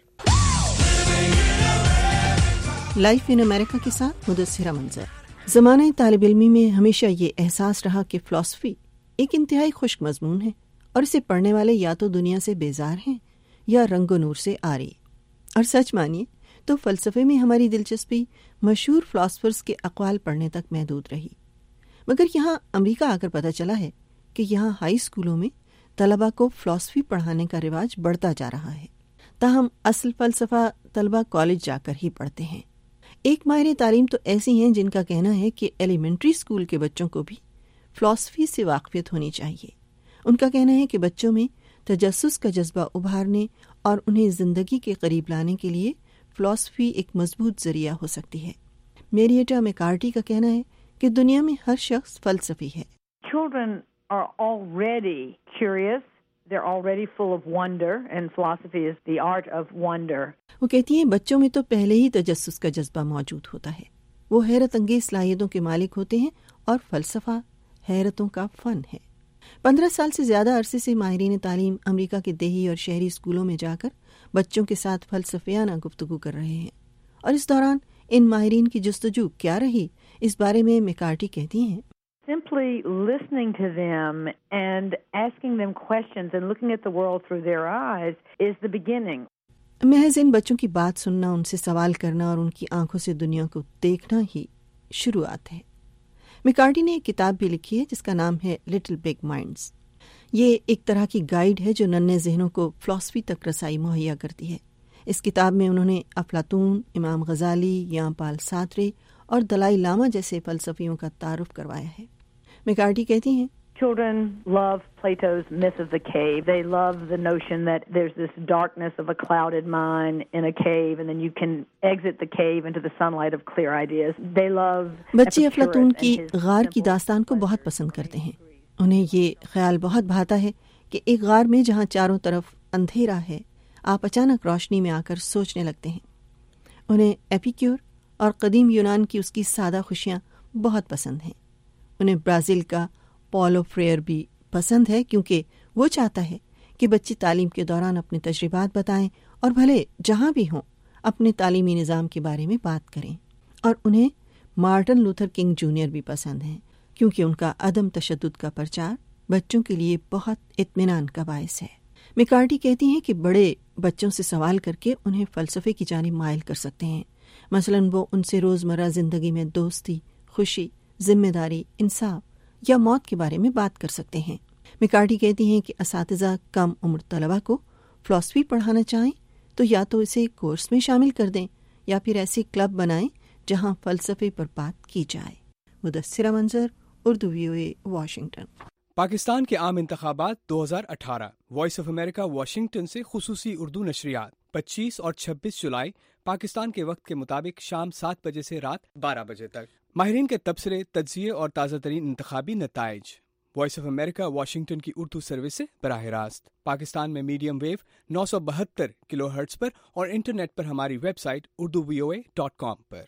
لائف ان امریکہ کے ساتھ مدثرہ منظر۔ زمانہ طالب علمی میں ہمیشہ یہ احساس رہا کہ فلسفی ایک انتہائی خشک مضمون ہے، اور اسے پڑھنے والے یا تو دنیا سے بیزار ہیں یا رنگ و نور سے آری۔ اور سچ مانیے تو فلسفے میں ہماری دلچسپی مشہور فلاسفرز کے اقوال پڑھنے تک محدود رہی، مگر یہاں امریکہ آ کر پتہ چلا ہے کہ یہاں ہائی اسکولوں میں طلباء کو فلسفی پڑھانے کا رواج بڑھتا جا رہا ہے، تاہم اصل فلسفہ طلباء کالج جا کر ہی پڑھتے ہیں۔ ایک ماہر تعلیم تو ایسی ہیں جن کا کہنا ہے کہ ایلیمنٹری اسکول کے بچوں کو بھی فلسفی سے واقفیت ہونی چاہیے۔ ان کا کہنا ہے کہ بچوں میں تجسس کا جذبہ ابھارنے اور انہیں زندگی کے قریب لانے کے لیے فلسفی ایک مضبوط ذریعہ ہو سکتی ہے۔ میریٹا میکارٹی کا کہنا ہے کہ دنیا میں ہر شخص فلسفی ہے۔ Children are already curious. They're already full of wonder, and philosophy is the art of wonder. وہ کہتی ہیں بچوں میں تو پہلے ہی تجسس کا جذبہ موجود ہوتا ہے، وہ حیرت انگیز صلاحیتوں کے مالک ہوتے ہیں، اور فلسفہ حیرتوں کا فن ہے۔ پندرہ سال سے زیادہ عرصے سے ماہرین تعلیم امریکہ کے دیہی اور شہری اسکولوں میں جا کر بچوں کے ساتھ فلسفیانہ گفتگو کر رہے ہیں، اور اس دوران ان ماہرین کی جستجو کیا رہی، اس بارے میں میکارٹی کہتی ہیں Simply listening to them and asking them questions and looking at the world through their eyes is the beginning. محض ان بچوں کی بات سننا، ان سے سوال کرنا اور ان کی آنکھوں سے دنیا کو دیکھنا ہی شروعات ہے۔ میکارٹی نے ایک کتاب بھی لکھی ہے جس کا نام ہے لٹل بگ مائنڈز۔ یہ ایک طرح کی گائیڈ ہے جو ننھے ذہنوں کو فلسفی تک رسائی مہیا کرتی ہے۔ اس کتاب میں انہوں نے افلاطون، امام غزالی، یان پال سارترے اور دلائی لاما جیسے فلسفیوں کا تعارف کروایا ہے۔ میکارٹی کہتی ہیں Children love Plato's myth of the cave. They love the notion that there's this darkness of a clouded mind in a cave, and then you can exit the cave into the sunlight of clear ideas. They love بچے افلاطون کی غار کی داستان کو بہت پسند کرتے ہیں۔ انہیں یہ خیال بہت بھاتا ہے کہ ایک غار میں جہاں چاروں طرف اندھیرا ہے، آپ اچانک روشنی میں آ کر سوچنے لگتے ہیں۔ انہیں ایپیکیور اور قدیم یونان کی اس کی سادہ خوشیاں بہت پسند ہیں۔ انہیں برازیل کا پولو فریئر بھی پسند ہے، کیونکہ وہ چاہتا ہے کہ بچے تعلیم کے دوران اپنے تجربات بتائیں اور بھلے جہاں بھی ہوں اپنے تعلیمی نظام کے بارے میں بات کریں. اور انہیں مارٹن لوتھر کنگ جونیئر بھی پسند ہیں کیونکہ ان کا عدم تشدد کا پرچار بچوں کے لیے بہت اطمینان کا باعث ہے. میکارٹی کہتی ہیں کہ بڑے بچوں سے سوال کر کے انہیں فلسفے کی جانب مائل کر سکتے ہیں. مثلاً وہ ان سے روزمرہ زندگی میں دوستی، خوشی، ذمہ داری، انصاف یا موت کے بارے میں بات کر سکتے ہیں. میکارٹی کہتی ہیں کہ اساتذہ کم عمر طلبہ کو فلسفی پڑھانا چاہیں تو یا تو اسے کورس میں شامل کر دیں یا پھر ایسی کلب بنائیں جہاں فلسفے پر بات کی جائے. Mudassira Manzar, Urdu V O A, Washington. Pakistan کے عام انتخابات دو ہزار اٹھارہ. وائس آف امریکہ واشنگٹن سے خصوصی اردو نشریات پچیس اور چھبیس جولائی پاکستان کے وقت کے مطابق شام سات بجے سے رات بارہ بجے تک. ماہرین کے تبصرے، تجزیے اور تازہ ترین انتخابی نتائج. وائس آف امریکہ واشنگٹن کی اردو سروس سے براہ راست پاکستان میں میڈیم ویو نو سو بہتر کلو ہرٹز پر اور انٹرنیٹ پر ہماری website Urdu V O A dot com پر.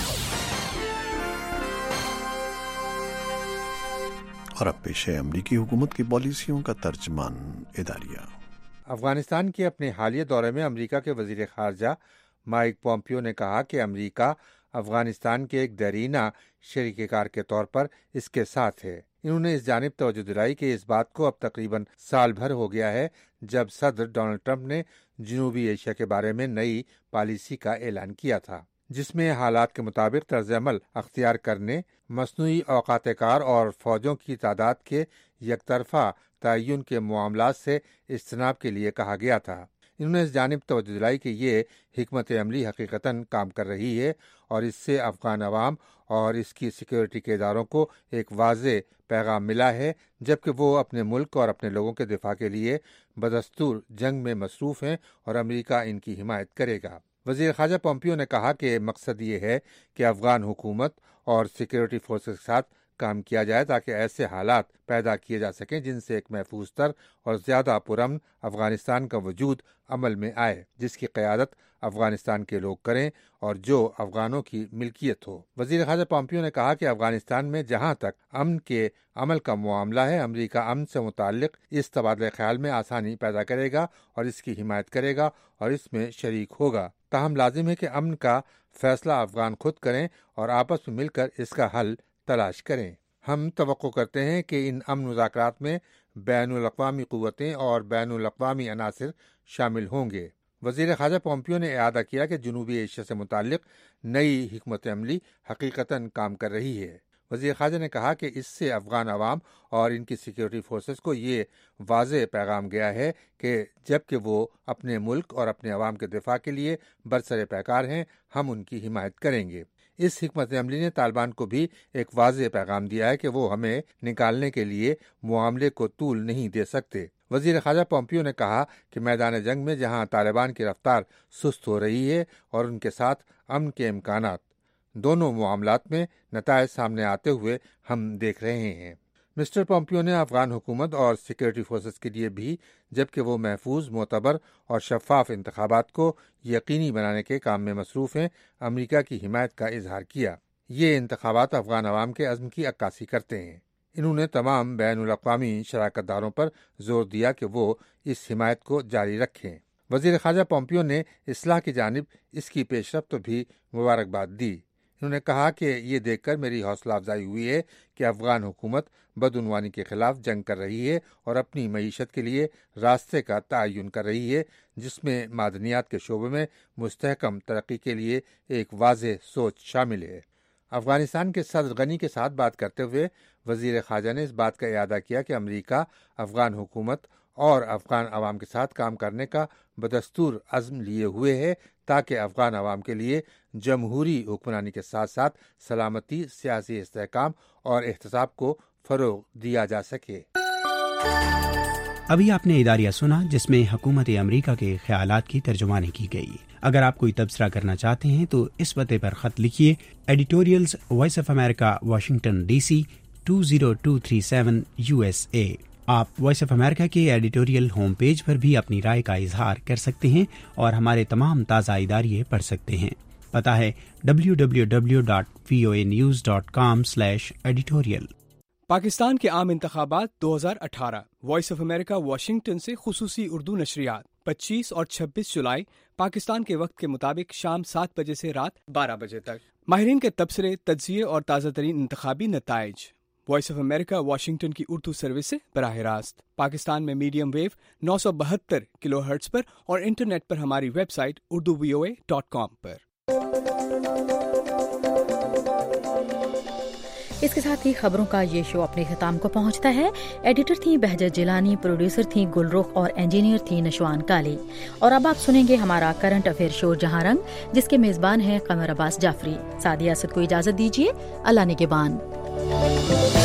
اور اب پیش ہے امریکی حکومت کی پالیسیوں کا ترجمان اداریہ. افغانستان کے اپنے حالیہ دورے میں امریکہ کے وزیر خارجہ مائک پومپیو نے کہا کہ امریکہ افغانستان کے ایک دیرینہ شریک کار کے طور پر اس کے ساتھ ہے. انہوں نے اس جانب توجہ دلائی کہ اس بات کو اب تقریباً سال بھر ہو گیا ہے جب صدر ڈونلڈ ٹرمپ نے جنوبی ایشیا کے بارے میں نئی پالیسی کا اعلان کیا تھا، جس میں حالات کے مطابق طرز عمل اختیار کرنے، مصنوعی اوقات کار اور فوجوں کی تعداد کے یک طرفہ تعین کے معاملات سے اجتناب کے لیے کہا گیا تھا. انہوں نے اس جانب توجہ دلائی کہ یہ حکمت عملی حقیقتاً کام کر رہی ہے اور اس سے افغان عوام اور اس کی سیکیورٹی کے اداروں کو ایک واضح پیغام ملا ہے، جبکہ وہ اپنے ملک اور اپنے لوگوں کے دفاع کے لیے بدستور جنگ میں مصروف ہیں اور امریکہ ان کی حمایت کرے گا. وزیر خارجہ پومپیو نے کہا کہ مقصد یہ ہے کہ افغان حکومت اور سیکیورٹی فورسز کے ساتھ کام کیا جائے تاکہ ایسے حالات پیدا کیے جا سکیں جن سے ایک محفوظ تر اور زیادہ پرامن افغانستان کا وجود عمل میں آئے، جس کی قیادت افغانستان کے لوگ کریں اور جو افغانوں کی ملکیت ہو. وزیر خارجہ پومپیو نے کہا کہ افغانستان میں جہاں تک امن کے عمل کا معاملہ ہے، امریکہ امن سے متعلق اس تبادلہ خیال میں آسانی پیدا کرے گا اور اس کی حمایت کرے گا اور اس میں شریک ہوگا. تاہم لازم ہے کہ امن کا فیصلہ افغان خود کریں اور آپس میں مل کر اس کا حل تلاش کریں. ہم توقع کرتے ہیں کہ ان امن مذاکرات میں بین الاقوامی قوتیں اور بین الاقوامی عناصر شامل ہوں گے. وزیر خارجہ پومپیو نے اعادہ کیا کہ جنوبی ایشیا سے متعلق نئی حکمت عملی حقیقتاً کام کر رہی ہے. وزیر خارجہ نے کہا کہ اس سے افغان عوام اور ان کی سیکیورٹی فورسز کو یہ واضح پیغام گیا ہے کہ جبکہ وہ اپنے ملک اور اپنے عوام کے دفاع کے لیے برسر پیکار ہیں، ہم ان کی حمایت کریں گے. اس حکمت عملی نے طالبان کو بھی ایک واضح پیغام دیا ہے کہ وہ ہمیں نکالنے کے لیے معاملے کو طول نہیں دے سکتے. وزیر خارجہ پومپیو نے کہا کہ میدان جنگ میں جہاں طالبان کی رفتار سست ہو رہی ہے اور ان کے ساتھ امن کے امکانات، دونوں معاملات میں نتائج سامنے آتے ہوئے ہم دیکھ رہے ہیں. مسٹر پومپیو نے افغان حکومت اور سیکیورٹی فورسز کے لیے بھی جبکہ وہ محفوظ، معتبر اور شفاف انتخابات کو یقینی بنانے کے کام میں مصروف ہیں، امریکہ کی حمایت کا اظہار کیا. یہ انتخابات افغان عوام کے عزم کی عکاسی کرتے ہیں. انہوں نے تمام بین الاقوامی شراکت داروں پر زور دیا کہ وہ اس حمایت کو جاری رکھیں. وزیر خارجہ پومپیو نے اصلاح کی جانب اس کی پیش رفت بھی مبارکباد دی. انہوں نے کہا کہ یہ دیکھ کر میری حوصلہ افزائی ہوئی ہے کہ افغان حکومت بدعنوانی کے خلاف جنگ کر رہی ہے اور اپنی معیشت کے لیے راستے کا تعین کر رہی ہے، جس میں معدنیات کے شعبے میں مستحکم ترقی کے لیے ایک واضح سوچ شامل ہے. افغانستان کے صدر غنی کے ساتھ بات کرتے ہوئے وزیر خارجہ نے اس بات کا اعادہ کیا کہ امریکہ افغان حکومت اور افغان عوام کے ساتھ کام کرنے کا بدستور عزم لیے ہوئے ہے تاکہ افغان عوام کے لیے جمہوری حکمرانی کے ساتھ ساتھ سلامتی، سیاسی استحکام اور احتساب کو فروغ دیا جا سکے. ابھی آپ نے اداریہ سنا جس میں حکومت امریکہ کے خیالات کی ترجمانی کی گئی. اگر آپ کوئی تبصرہ کرنا چاہتے ہیں تو اس پتے پر خط لکھیے، editorials Voice of America Washington D C two zero two three seven U S A. آپ وائس آف امریکہ کے ایڈیٹوریل ہوم پیج پر بھی اپنی رائے کا اظہار کر سکتے ہیں اور ہمارے تمام تازہ اداریے پڑھ سکتے ہیں. پتہ ہے W W W dot V O A news dot com slash editorial. Pakistan کے عام انتخابات دو ہزار اٹھارہ. وائس آف امریکہ واشنگٹن سے خصوصی اردو نشریات पच्चीस और छब्बीस जुलाई पाकिस्तान के वक्त के मुताबिक शाम सात बजे से रात बारह बजे तक। माहिरीन के तबसरे, तज्जिए और ताज़ा तरीन इंतखाबी नताइज। वॉइस ऑफ अमेरिका वाशिंगटन की उर्दू सर्विस से बराह रास्त। पाकिस्तान में मीडियम वेव नौ सौ बहत्तर किलो हर्ट्ज पर और इंटरनेट पर हमारी website Urdu V O A dot com पर। इसके साथ ही खबरों का ये शो अपने ख़त्म को पहुंचता है। एडिटर थी बहजत जिलानी, प्रोड्यूसर थी गुलरुख और इंजीनियर थी नशवान काली। और अब आप सुनेंगे हमारा करंट अफेयर शो जहां रंग, जिसके मेज़बान हैं कमर अब्बास जाफरी। सादिया असद को इजाज़त दीजिए। अल्लाह निगहबान।